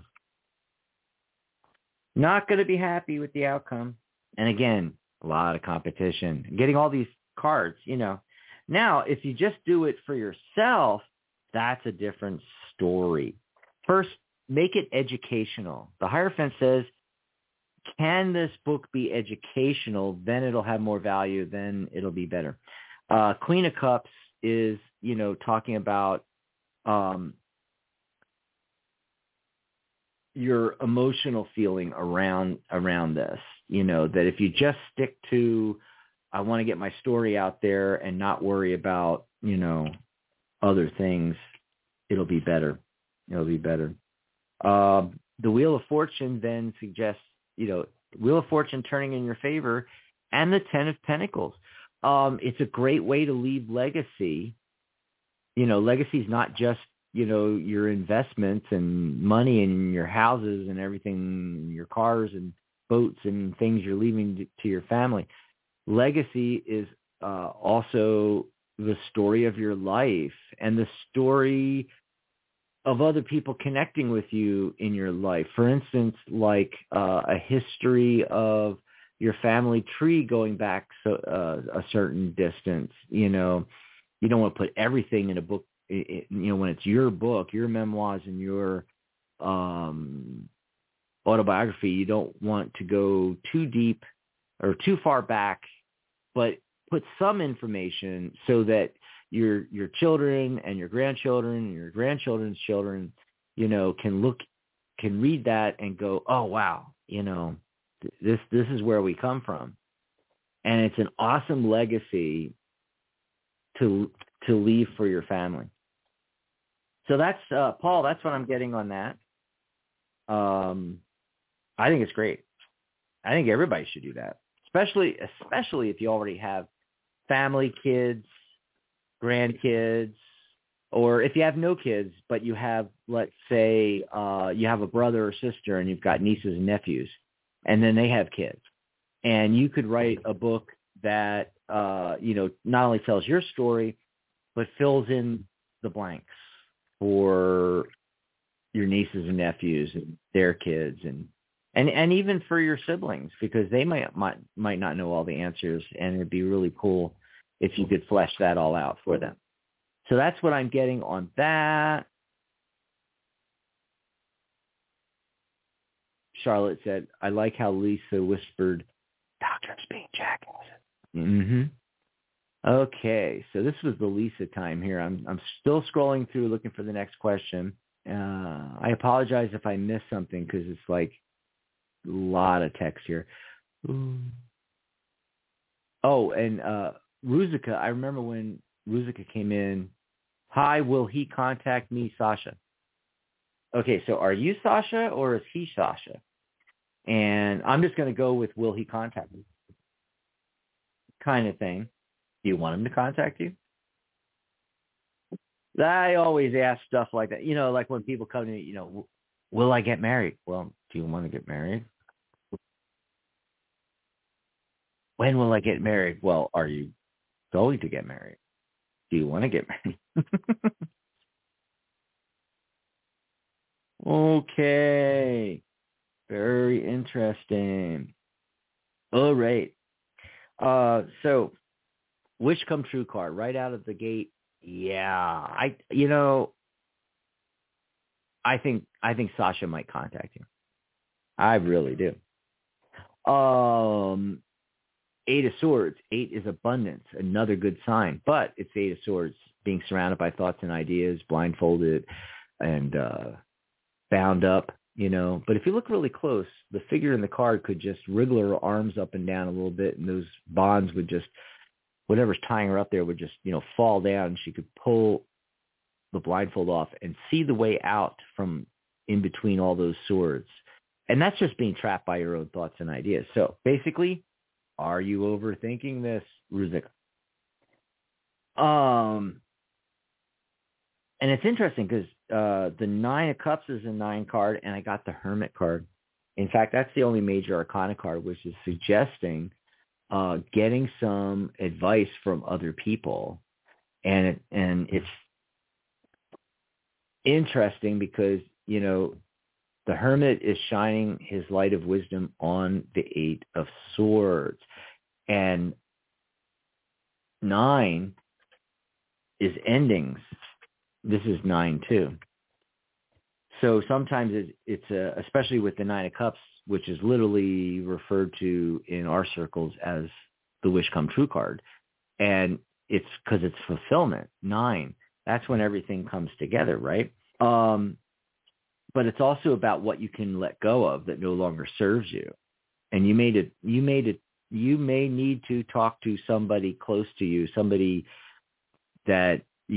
Not going to be happy with the outcome. And again, a lot of competition. Getting all these cards, you know. Now, if you just do it for yourself, that's a different story. First, make it educational. The Hierophant says, can this book be educational? Then it'll have more value. Then it'll be better. Queen of Cups is, you know, talking about your emotional feeling around this, you know, that if you just stick to, I want to get my story out there and not worry about, you know, other things, it'll be better. It'll be better. The Wheel of Fortune then suggests, you know, Wheel of Fortune turning in your favor, and the 10 of Pentacles. It's a great way to leave legacy. You know, legacy is not just, you know, your investments and money and your houses and everything, your cars and boats and things you're leaving to your family. Legacy is also the story of your life and the story of other people connecting with you in your life. For instance, like a history of your family tree going back a certain distance. You know, you don't want to put everything in a book. You know, when it's your book, your memoirs, and your autobiography, you don't want to go too deep or too far back, but put some information so that your children and your grandchildren and your grandchildren's children, can read that and go, oh, wow, this is where we come from. And it's an awesome legacy to leave for your family. So that's, Paul, that's what I'm getting on that. I think it's great. I think everybody should do that, especially if you already have family, kids, grandkids, or if you have no kids, but you have, let's say, you have a brother or sister and you've got nieces and nephews, and then they have kids. And you could write a book that, not only tells your story, but fills in the blanks for your nieces and nephews and their kids and even for your siblings, because they might not know all the answers, and it'd be really cool if you could flesh that all out for them. So that's what I'm getting on that. Charlotte said, I like how Lisa whispered, Doctor's being jackass. Mm-hmm. Okay, so this was the Lisa time here. I'm still scrolling through looking for the next question. I apologize if I missed something because it's like a lot of text here. Oh, and Ruzika, I remember when Ruzika came in. Hi, will he contact me, Sasha? Okay, so are you Sasha or is he Sasha? And I'm just going to go with will he contact me kind of thing. Do you want him to contact you? I always ask stuff like that. Like when people come to me, will I get married? Well, do you want to get married? When will I get married? Well, are you going to get married? Do you want to get married? Okay. Very interesting. All right. So wish come true card right out of the gate. Yeah. I think Sasha might contact you. I really do. 8 of Swords. 8 is abundance, another good sign. But it's 8 of Swords, being surrounded by thoughts and ideas, blindfolded and bound up, But if you look really close, the figure in the card could just wriggle her arms up and down a little bit, and those bonds would just, whatever's tying her up there would just, fall down, and she could pull the blindfold off and see the way out from in between all those swords. And that's just being trapped by your own thoughts and ideas. So basically, are you overthinking this, Ruzika? And it's interesting because the 9 of Cups is a 9 card, and I got the Hermit card. In fact, that's the only major arcana card, which is suggesting getting some advice from other people. And it's interesting because, the Hermit is shining his light of wisdom on the 8 of Swords. And 9 is endings. This is 9 too. So sometimes it's especially with the 9 of Cups, which is literally referred to in our circles as the wish come true card. And it's because it's fulfillment. 9. That's when everything comes together, right? But it's also about what you can let go of that no longer serves you. And you may need to talk to somebody close to you, somebody that,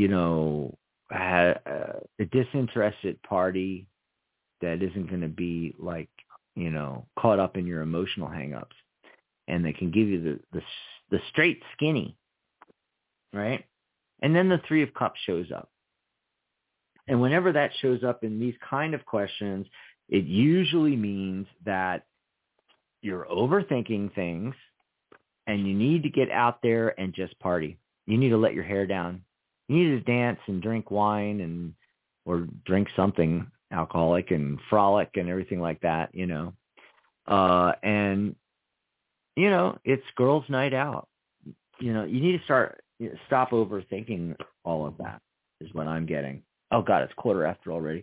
a disinterested party that isn't going to be like, caught up in your emotional hangups, and they can give you the straight skinny, right? And then the 3 of Cups shows up. And whenever that shows up in these kind of questions, it usually means that you're overthinking things and you need to get out there and just party. You need to let your hair down. You need to dance and drink wine or drink something alcoholic and frolic and everything like that, and, it's girls' night out. You need to stop overthinking all of that is what I'm getting. Oh, God, it's 1:15 already.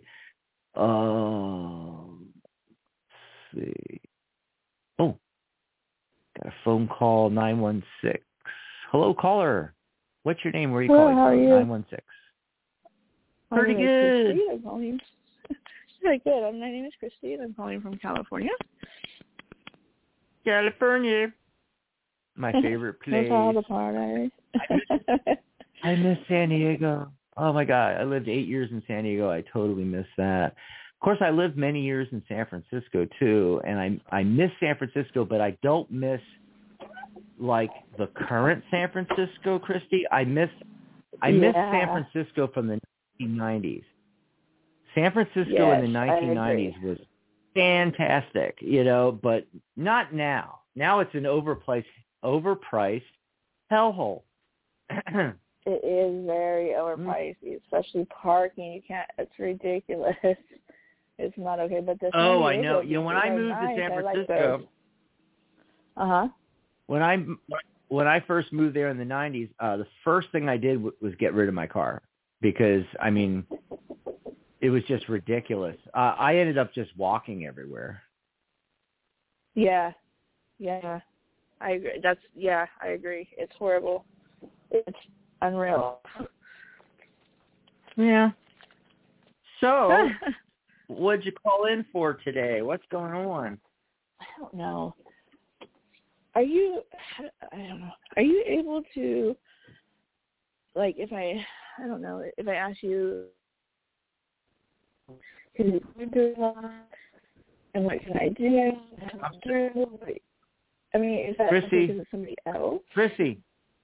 Let's see. Oh, got a phone call, 916. Hello, caller. What's your name? Where are you Hello, calling how are from? you? 916. Pretty good. I'm calling. Very good. My name is Christy, and I'm calling from California. California. My favorite place. All the party. I miss San Diego. Oh, my God. I lived 8 years in San Diego. I totally miss that. Of course, I lived many years in San Francisco, too, and I miss San Francisco, but I don't miss, like, the current San Francisco, Christy. I miss San Francisco from the 1990s. San Francisco in the 1990s was fantastic, but not now. Now it's an overpriced hellhole. It is very overpriced, especially parking. It's ridiculous. It's not okay. But this. Oh, I know. When I moved to San Francisco. When I first moved there in the 90s, the first thing I did was get rid of my car because, I mean, it was just ridiculous. I ended up just walking everywhere. Yeah. I agree. I agree. It's horrible. It's unreal. Yeah. So, what'd you call in for today? What's going on? I don't know. I don't know. Are you able to, like, if I ask you, can you do that? And what can I do? I mean, is that Chrissy, because of somebody else? Chrissy,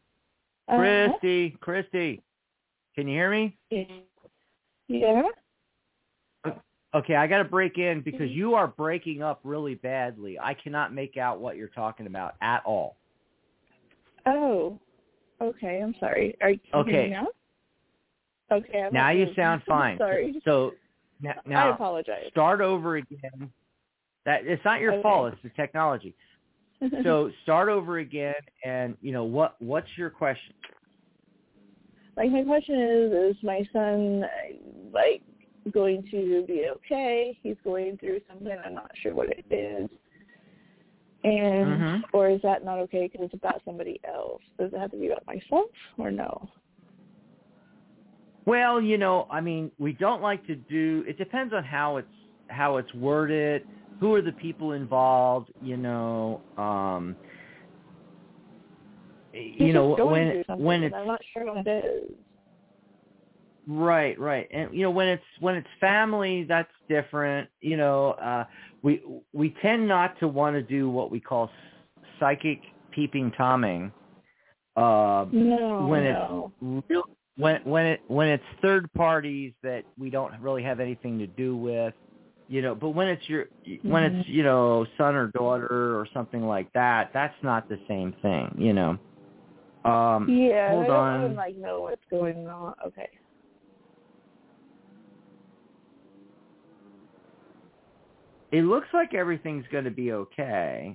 can you hear me? Yeah. Okay, I got to break in because you are breaking up really badly. I cannot make out what you're talking about at all. Oh, okay. I'm sorry. Can you hear me now? Okay. Now you sound fine. Sorry. So now I apologize. Start over again. That it's not your fault. It's the technology. So start over again, and what's your question? Like, my question is my son going to be okay? He's going through something. I'm not sure what it is. And or is that not okay because it's about somebody else? Does it have to be about myself or no? Well, I mean, we don't like to do. It depends on how it's worded. Who are the people involved? When it's, I'm not sure what it is. Right, and when it's family, that's different. We tend not to want to do what we call psychic peeping toming. When it's third parties that we don't really have anything to do with, but when it's son or daughter or something like that, that's not the same thing, Hold on. I don't know what's going on. Okay. It looks like everything's going to be okay.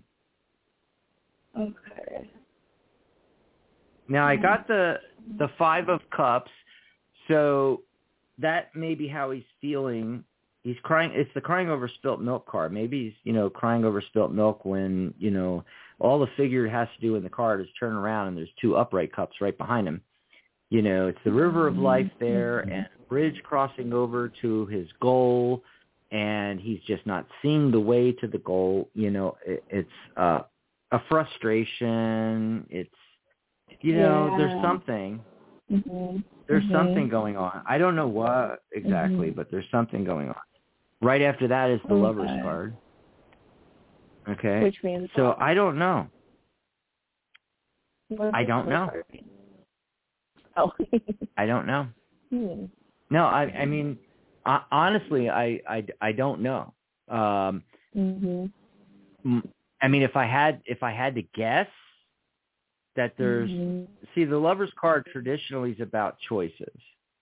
Okay. Now I got the 5 of Cups, so that may be how he's feeling. He's crying. It's the crying over spilt milk card. Maybe he's crying over spilt milk when all the figure has to do in the card is turn around and there's 2 upright cups right behind him. It's the river of life there and a bridge crossing over to his goal. And he's just not seeing the way to the goal. It's a frustration. It's, there's something. There's something going on. I don't know what exactly, but there's something going on. Right after that is the Lover's card. Okay. Which means so what? I don't know. I don't know. Oh. I don't know. No, I mean... honestly, I don't know. I mean, if I had to guess, that there's the Lover's card traditionally is about choices,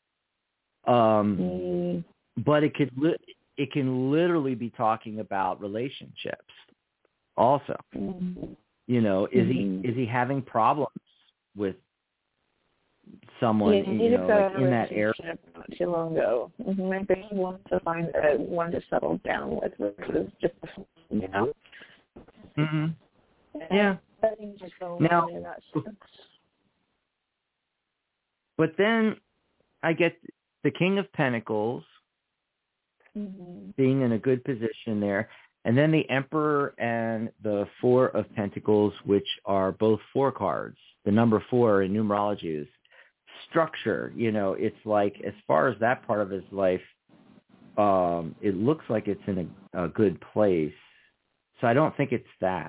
but it can literally be talking about relationships. Also, is he having problems with someone in that area? Not too long ago. I think he wants to find one to settle down with versus just Yeah. I think just going in that sense. But then I get the King of Pentacles being in a good position there. And then the Emperor and the Four of Pentacles, which are both 4 cards. The number 4 in numerology is structure. It's like, as far as that part of his life, it looks like it's in a good place. So I don't think it's that,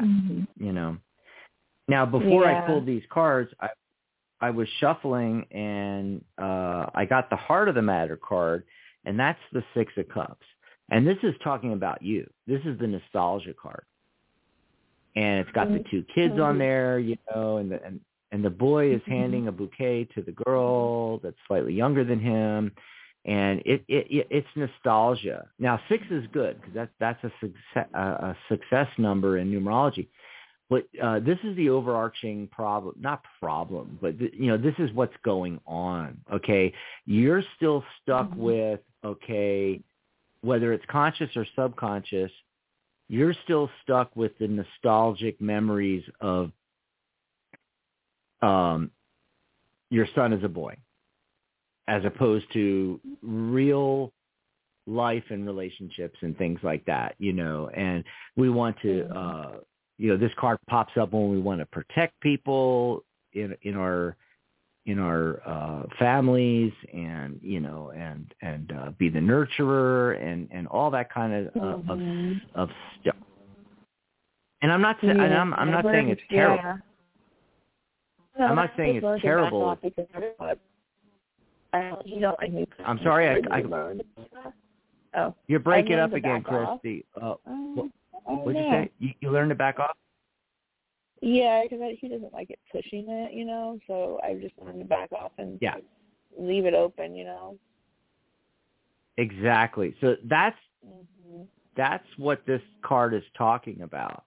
Now, before I pulled these cards, I was shuffling, and I got the Heart of the Matter card, and that's the 6 of Cups. And this is talking about you. This is the nostalgia card. And it's got the 2 kids on there, and the boy is handing a bouquet to the girl that's slightly younger than him. And it's nostalgia. Now, 6 is good because that's a success number in numerology. But this is the overarching problem, not problem, but this is what's going on. Okay, you're still stuck with, whether it's conscious or subconscious, you're still stuck with the nostalgic memories of your son as a boy, as opposed to real life and relationships and things like that, and we want to, this card pops up when we want to protect people in our families, and be the nurturer and all that kind of stuff. And I'm not saying it's terrible. Yeah. No, I'm not saying it's terrible. I'm sorry. You're breaking up again, Christy. What'd you say? You learned to back off? Yeah, because he doesn't like it pushing it, so I just learned to back off and leave it open, Exactly. So that's what this card is talking about.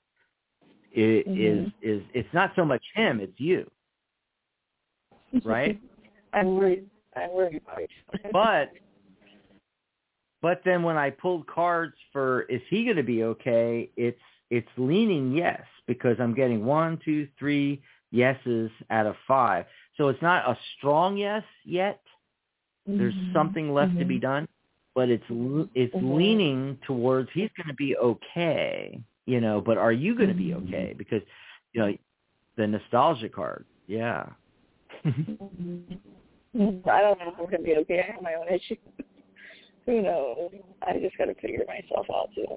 It's not so much him, it's you. Right? I'm worried about it. But then when I pulled cards for is he going to be okay, it's leaning yes, because I'm getting 1, 2, 3 yeses out of 5. So it's not a strong yes yet. There's something left to be done, but it's leaning towards he's going to be okay, but are you going to be okay? Because, the nostalgia card, yeah. I don't know if I'm going to be okay. I have my own issues. Who knows? I just got to figure myself out, too.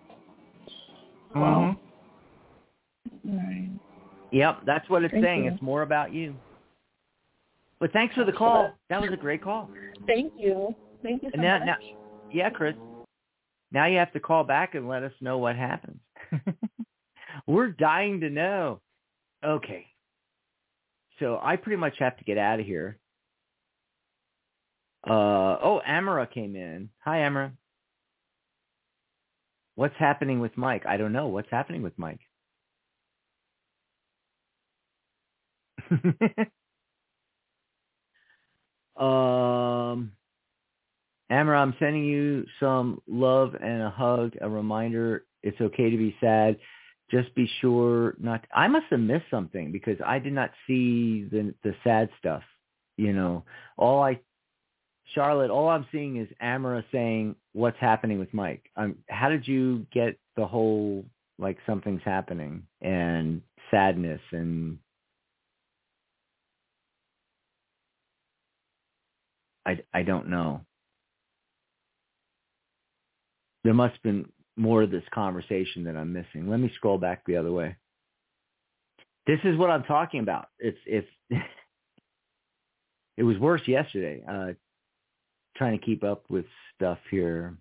Well, right. Yep, that's what it's saying. It's more about you. But thanks for the call. That was a great call. Thank you. Thank you so much. Now, yeah, Chris. Now you have to call back and let us know what happens. We're dying to know. Okay. So I pretty much have to get out of here. Amara came in. Hi, Amara. What's happening with Mike? I don't know. What's happening with Mike? Amara, I'm sending you some love and a hug, a reminder it's okay to be sad. Just be sure not to, I must have missed something because I did not see the sad stuff. Charlotte, all I'm seeing is Amara saying what's happening with Mike. How did you get the whole, like, something's happening and sadness and I don't know. There must have been more of this conversation that I'm missing. Let me scroll back the other way. This is what I'm talking about. It was worse yesterday. Trying to keep up with stuff here.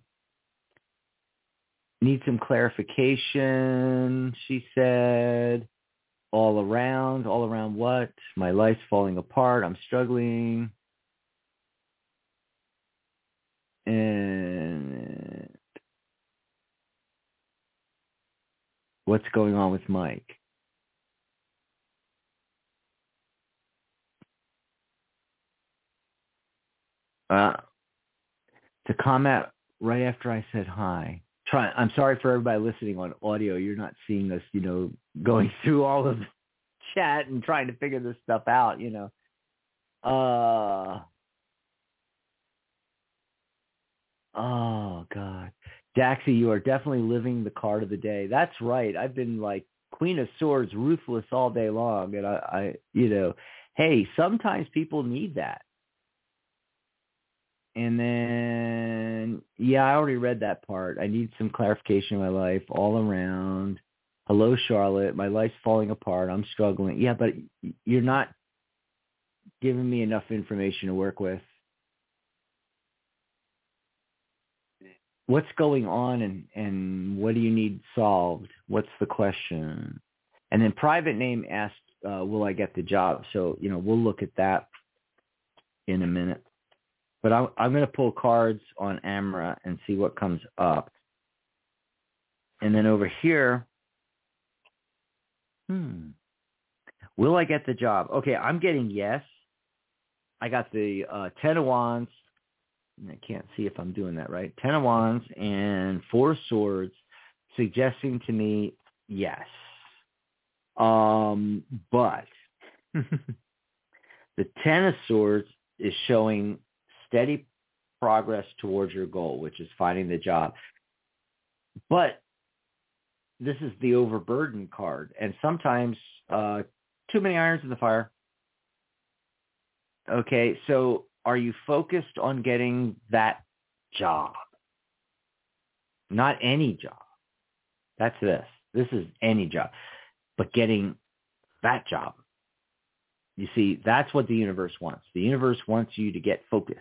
Need some clarification, she said. All around what? My life's falling apart. I'm struggling. And what's going on with Mike? To comment right after I said hi. I'm sorry for everybody listening on audio. You're not seeing us, going through all of the chat and trying to figure this stuff out, Daxie, you are definitely living the card of the day. That's right. I've been like Queen of Swords, ruthless all day long. And I hey, sometimes people need that. And then, I already read that part. I need some clarification in my life all around. Hello, Charlotte. My life's falling apart. I'm struggling. Yeah, but you're not giving me enough information to work with. What's going on and what do you need solved? What's the question? And then private name asked, will I get the job? So, we'll look at that in a minute. But I'm going to pull cards on Amara and see what comes up. And then over here, will I get the job? Okay, I'm getting yes. I got the 10 of Wands. I can't see if I'm doing that right. 10 of Wands and 4 of Swords suggesting to me yes. But the 10 of Swords is showing steady progress towards your goal, which is finding the job. But this is the overburdened card. And sometimes too many irons in the fire. Okay, so are you focused on getting that job? Not any job. That's this. This is any job. But getting that job. You see, that's what the universe wants. The universe wants you to get focused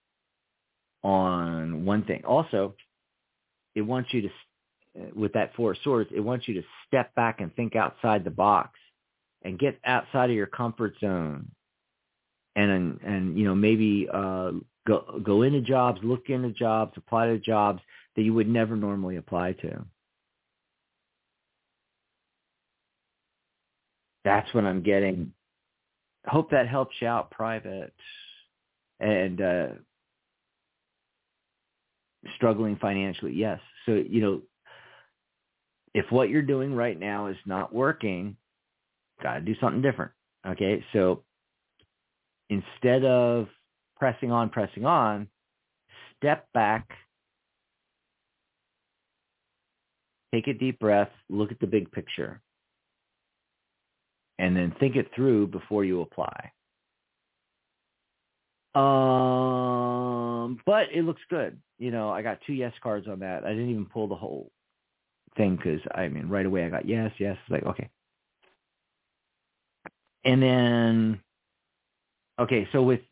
on one thing. Also, it wants you to, with that 4 of Swords, it wants you to step back and think outside the box and get outside of your comfort zone. And maybe go into jobs, look into jobs, apply to jobs that you would never normally apply to. That's what I'm getting. I hope that helps you out, private. And struggling financially, yes. So, if what you're doing right now is not working, got to do something different. Okay, so instead of pressing on, step back, take a deep breath, look at the big picture, and then think it through before you apply. But it looks good. I got 2 yes cards on that. I didn't even pull the whole thing because, right away I got yes. Like, okay. And then, okay, so with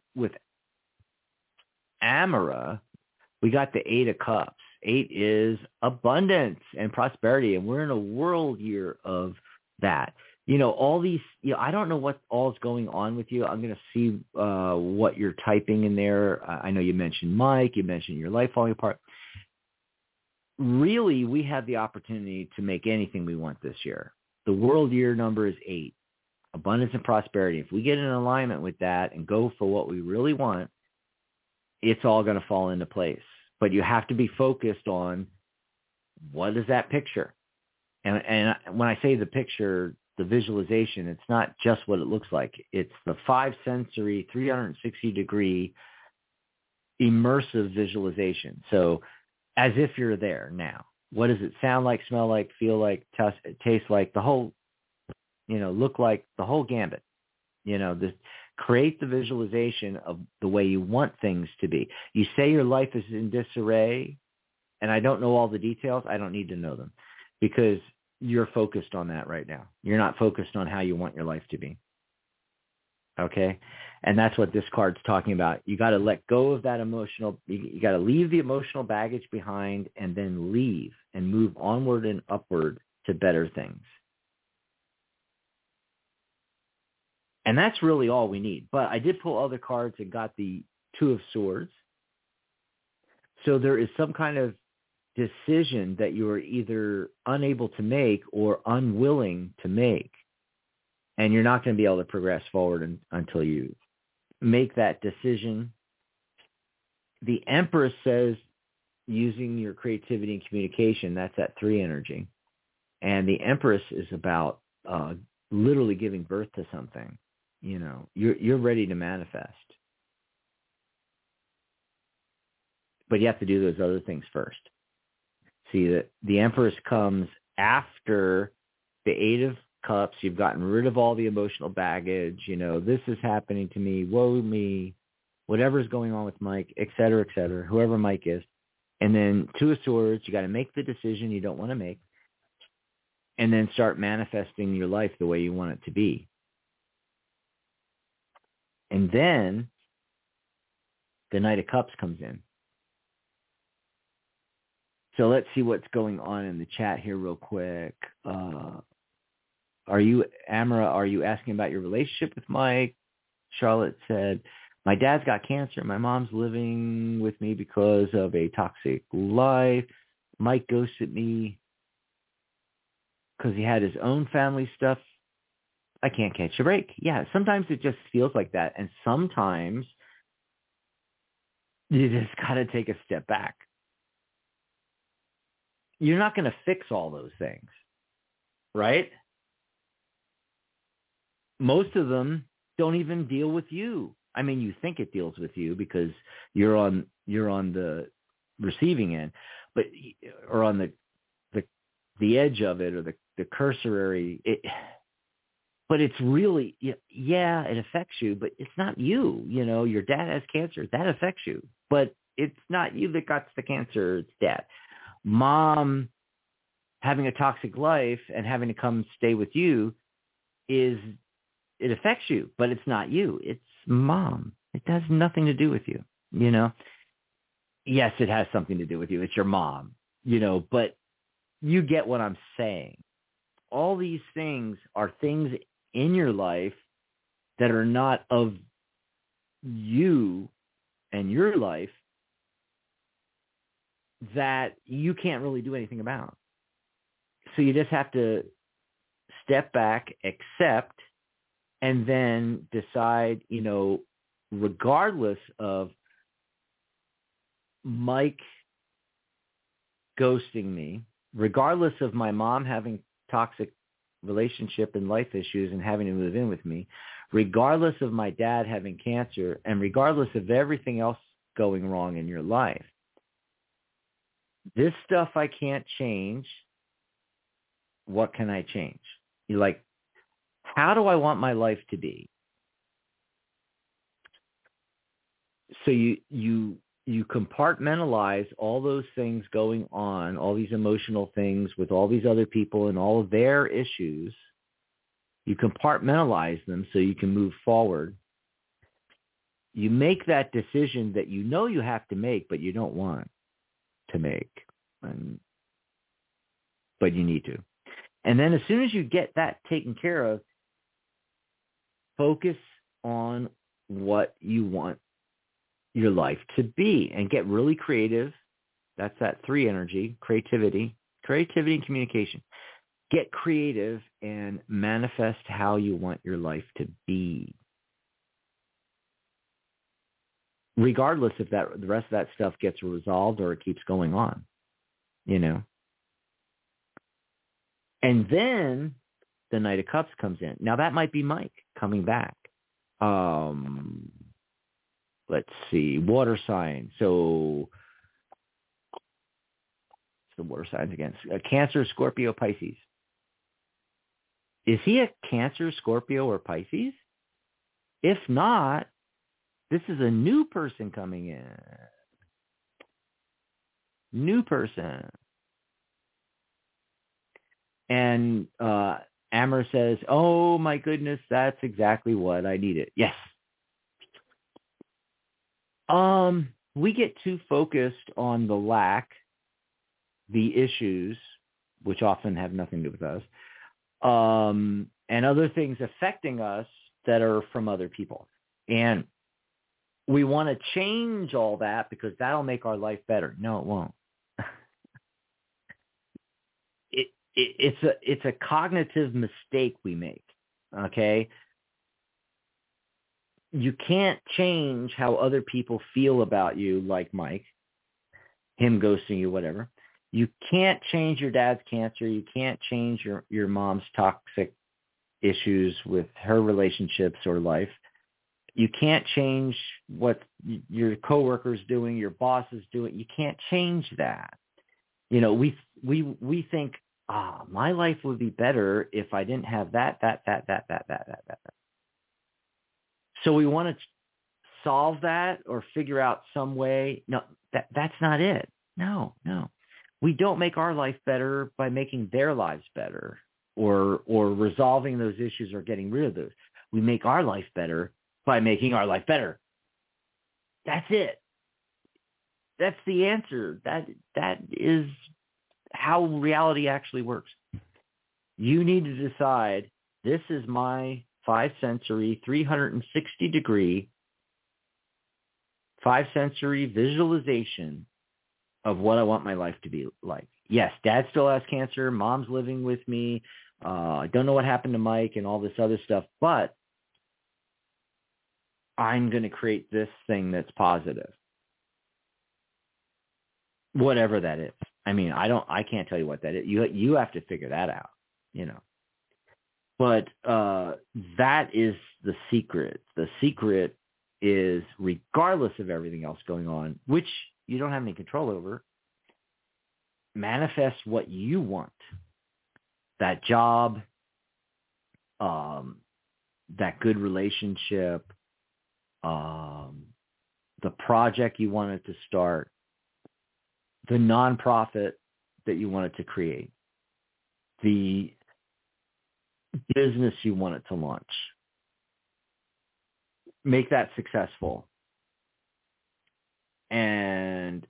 Amara, we got the 8 of Cups. 8 is abundance and prosperity, and we're in a world year of that. All these, I don't know what all's going on with you. I'm going to see what you're typing in there. I know you mentioned Mike. You mentioned your life falling apart. Really, we have the opportunity to make anything we want this year. The world year number is 8, abundance and prosperity. If we get in alignment with that and go for what we really want, it's all going to fall into place. But you have to be focused on what is that picture. And when I say the picture, the visualization, it's not just what it looks like. It's the 5-sensory, 360-degree immersive visualization. So as if you're there now. What does it sound like, smell like, feel like, taste like, the whole, look like, the whole gambit. Create the visualization of the way you want things to be. You say your life is in disarray, and I don't know all the details. I don't need to know them because you're focused on that right now. You're not focused on how you want your life to be. Okay? And that's what this card's talking about. You got to let go of that you got to leave the emotional baggage behind and then leave and move onward and upward to better things. And that's really all we need. But I did pull other cards and got the 2 of Swords. So there is some kind of decision that you are either unable to make or unwilling to make. And you're not going to be able to progress forward until you make that decision. The Empress says using your creativity and communication, that's that 3 energy. And the Empress is about literally giving birth to something. You're ready to manifest. But you have to do those other things first. See, that the Empress comes after the Eight of Cups. You've gotten rid of all the emotional baggage. This is happening to me. Woe me. Whatever's going on with Mike, et cetera, whoever Mike is. And then Two of Swords, you got to make the decision you don't want to make. And then start manifesting your life the way you want it to be. And then the Knight of Cups comes in. So let's see what's going on in the chat here real quick. Amara, are you asking about your relationship with Mike? Charlotte said, my dad's got cancer. My mom's living with me because of a toxic life. Mike ghosted me because he had his own family stuff. I can't catch a break. Yeah, sometimes it just feels like that. And sometimes you just got to take a step back. You're not going to fix all those things, right? Most of them don't even deal with you. I mean, you think it deals with you because you're on the receiving end, or on the edge of it, or the cursory. But it's really, yeah, it affects you, but it's not you. Your dad has cancer. That affects you, but it's not you that got the cancer. It's dad. Mom having a toxic life and having to come stay with you it affects you, but it's not you. It's mom. It has nothing to do with you, Yes, it has something to do with you. It's your mom, but you get what I'm saying. All these things are things in your life that are not of you and your life that you can't really do anything about. So you just have to step back, accept, and then decide, regardless of Mike ghosting me, regardless of my mom having toxic relationship and life issues and having to move in with me, regardless of my dad having cancer, and regardless of everything else going wrong in your life, this stuff I can't change. What can I change? You're like, how do I want my life to be? So you compartmentalize all those things going on, all these emotional things with all these other people and all of their issues. You compartmentalize them so you can move forward. You make that decision that you have to make, but you don't want to make, but you need to. And then as soon as you get that taken care of, focus on what you want your life to be and get really creative. That's that 3 energy, creativity and communication. Get creative and manifest how you want your life to be. Regardless if the rest of that stuff gets resolved or it keeps going on, And then the Knight of Cups comes in. Now that might be Mike coming back. Let's see, water sign. So the water signs against Cancer, Scorpio, Pisces. Is he a Cancer, Scorpio, or Pisces? If not, this is a new person coming in. New person. And Amber says, oh, my goodness, that's exactly what I needed. Yes. We get too focused on the lack, the issues, which often have nothing to do with us, and other things affecting us that are from other people. And we want to change all that because that'll make our life better. No, it won't. It's a cognitive mistake we make, okay? You can't change how other people feel about you, like Mike, him ghosting you, whatever. You can't change your dad's cancer. You can't change your mom's toxic issues with her relationships or life. You can't change what your coworker's doing, your boss is doing. You can't change that. You know, we think, my life would be better if I didn't have that. So we want to solve that or figure out some way. No, that's not it. No. We don't make our life better by making their lives better or resolving those issues or getting rid of those. We make our life better by making our life better. That's it. That's the answer. That is how reality actually works. You need to decide, this is my 5-sensory, 360-degree, 5-sensory visualization of what I want my life to be like. Yes, Dad still has cancer. Mom's living with me. I don't know what happened to Mike and all this other stuff, but I'm going to create this thing that's positive. Whatever that is. I mean, I can't tell you what that is. You have to figure that out, you know. But that is the secret. The secret is, regardless of everything else going on, which you don't have any control over, manifest what you want. That job, that good relationship, the project you wanted to start, the nonprofit that you wanted to create, the business you wanted to launch. Make that successful. And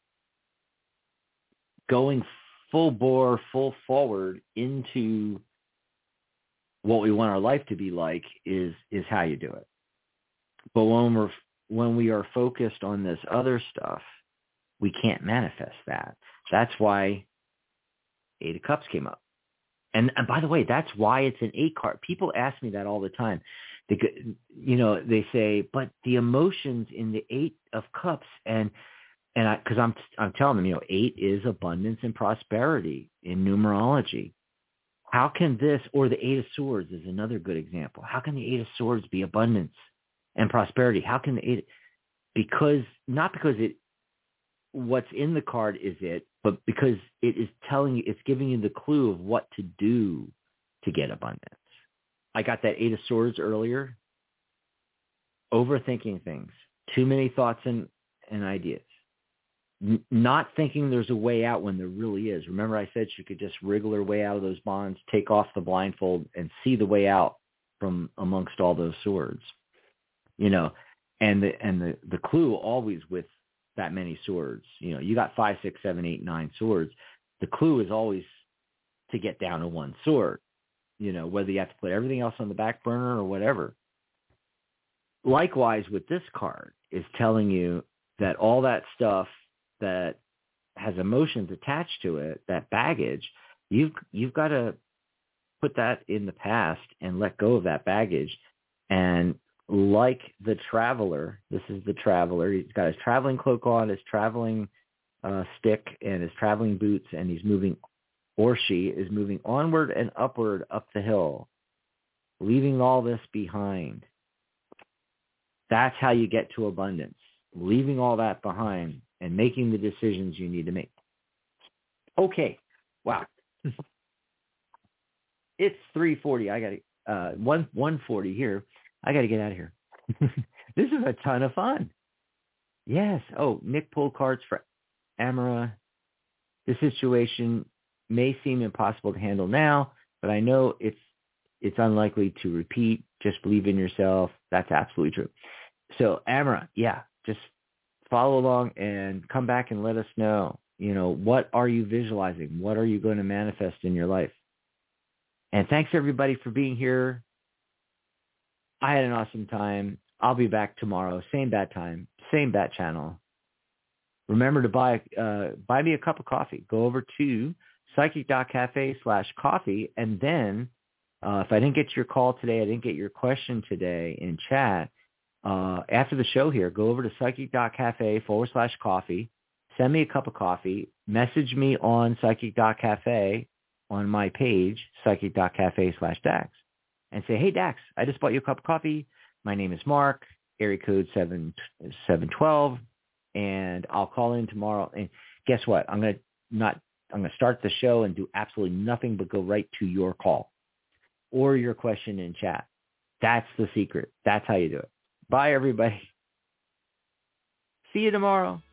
going full bore, full forward into what we want our life to be like is how you do it. But when we are focused on this other stuff, we can't manifest that. That's why 8 of Cups came up. And by the way, that's why it's an 8 card. People ask me that all the time. They say, but the emotions in the 8 of Cups, because I'm telling them, 8 is abundance and prosperity in numerology. How can this, or the 8 of Swords is another good example. How can the 8 of Swords be abundance and prosperity? How can the 8? Not because what's in the card is it, but because it is telling you, it's giving you the clue of what to do to get abundance. I got that 8 of Swords earlier. Overthinking things. Too many thoughts and ideas. Not thinking there's a way out when there really is. Remember I said she could just wriggle her way out of those bonds, take off the blindfold, and see the way out from amongst all those swords. And the clue always with that many swords. You got 5, 6, 7, 8, 9 swords. The clue is always to get down to one sword. Whether you have to put everything else on the back burner or whatever. Likewise with this card is telling you that all that stuff that has emotions attached to it, that baggage, you've got to put that in the past and let go of that baggage. And like the traveler, this is the traveler. He's got his traveling cloak on, his traveling stick, and his traveling boots, and he's moving, or she is moving onward and upward up the hill, leaving all this behind. That's how you get to abundance, leaving all that behind and making the decisions you need to make. Okay. Wow. It's 3:40. I got to 1:40 here. I got to get out of here. This is a ton of fun. Yes. Oh, Nick pulled cards for Amara. The situation may seem impossible to handle now, but I know it's unlikely to repeat. Just believe in yourself. That's absolutely true. So Amara, yeah, just follow along and come back and let us know, what are you visualizing? What are you going to manifest in your life? And thanks everybody for being here. I had an awesome time. I'll be back tomorrow. Same bad time, same bad channel. Remember to buy me a cup of coffee. Go over to psychic.cafe/coffee. And then if I didn't get your call today, I didn't get your question today in chat, after the show here, go over to psychic.cafe/coffee. Send me a cup of coffee. Message me on psychic.cafe on my page, psychic.cafe/Dax. And say, hey, Dax, I just bought you a cup of coffee. My name is Mark, area code 712, and I'll call in tomorrow. And guess what? I'm going to not I'm going to start the show and do absolutely nothing but go right to your call or your question in chat. That's the secret. That's how you do it. Bye, everybody. See you tomorrow.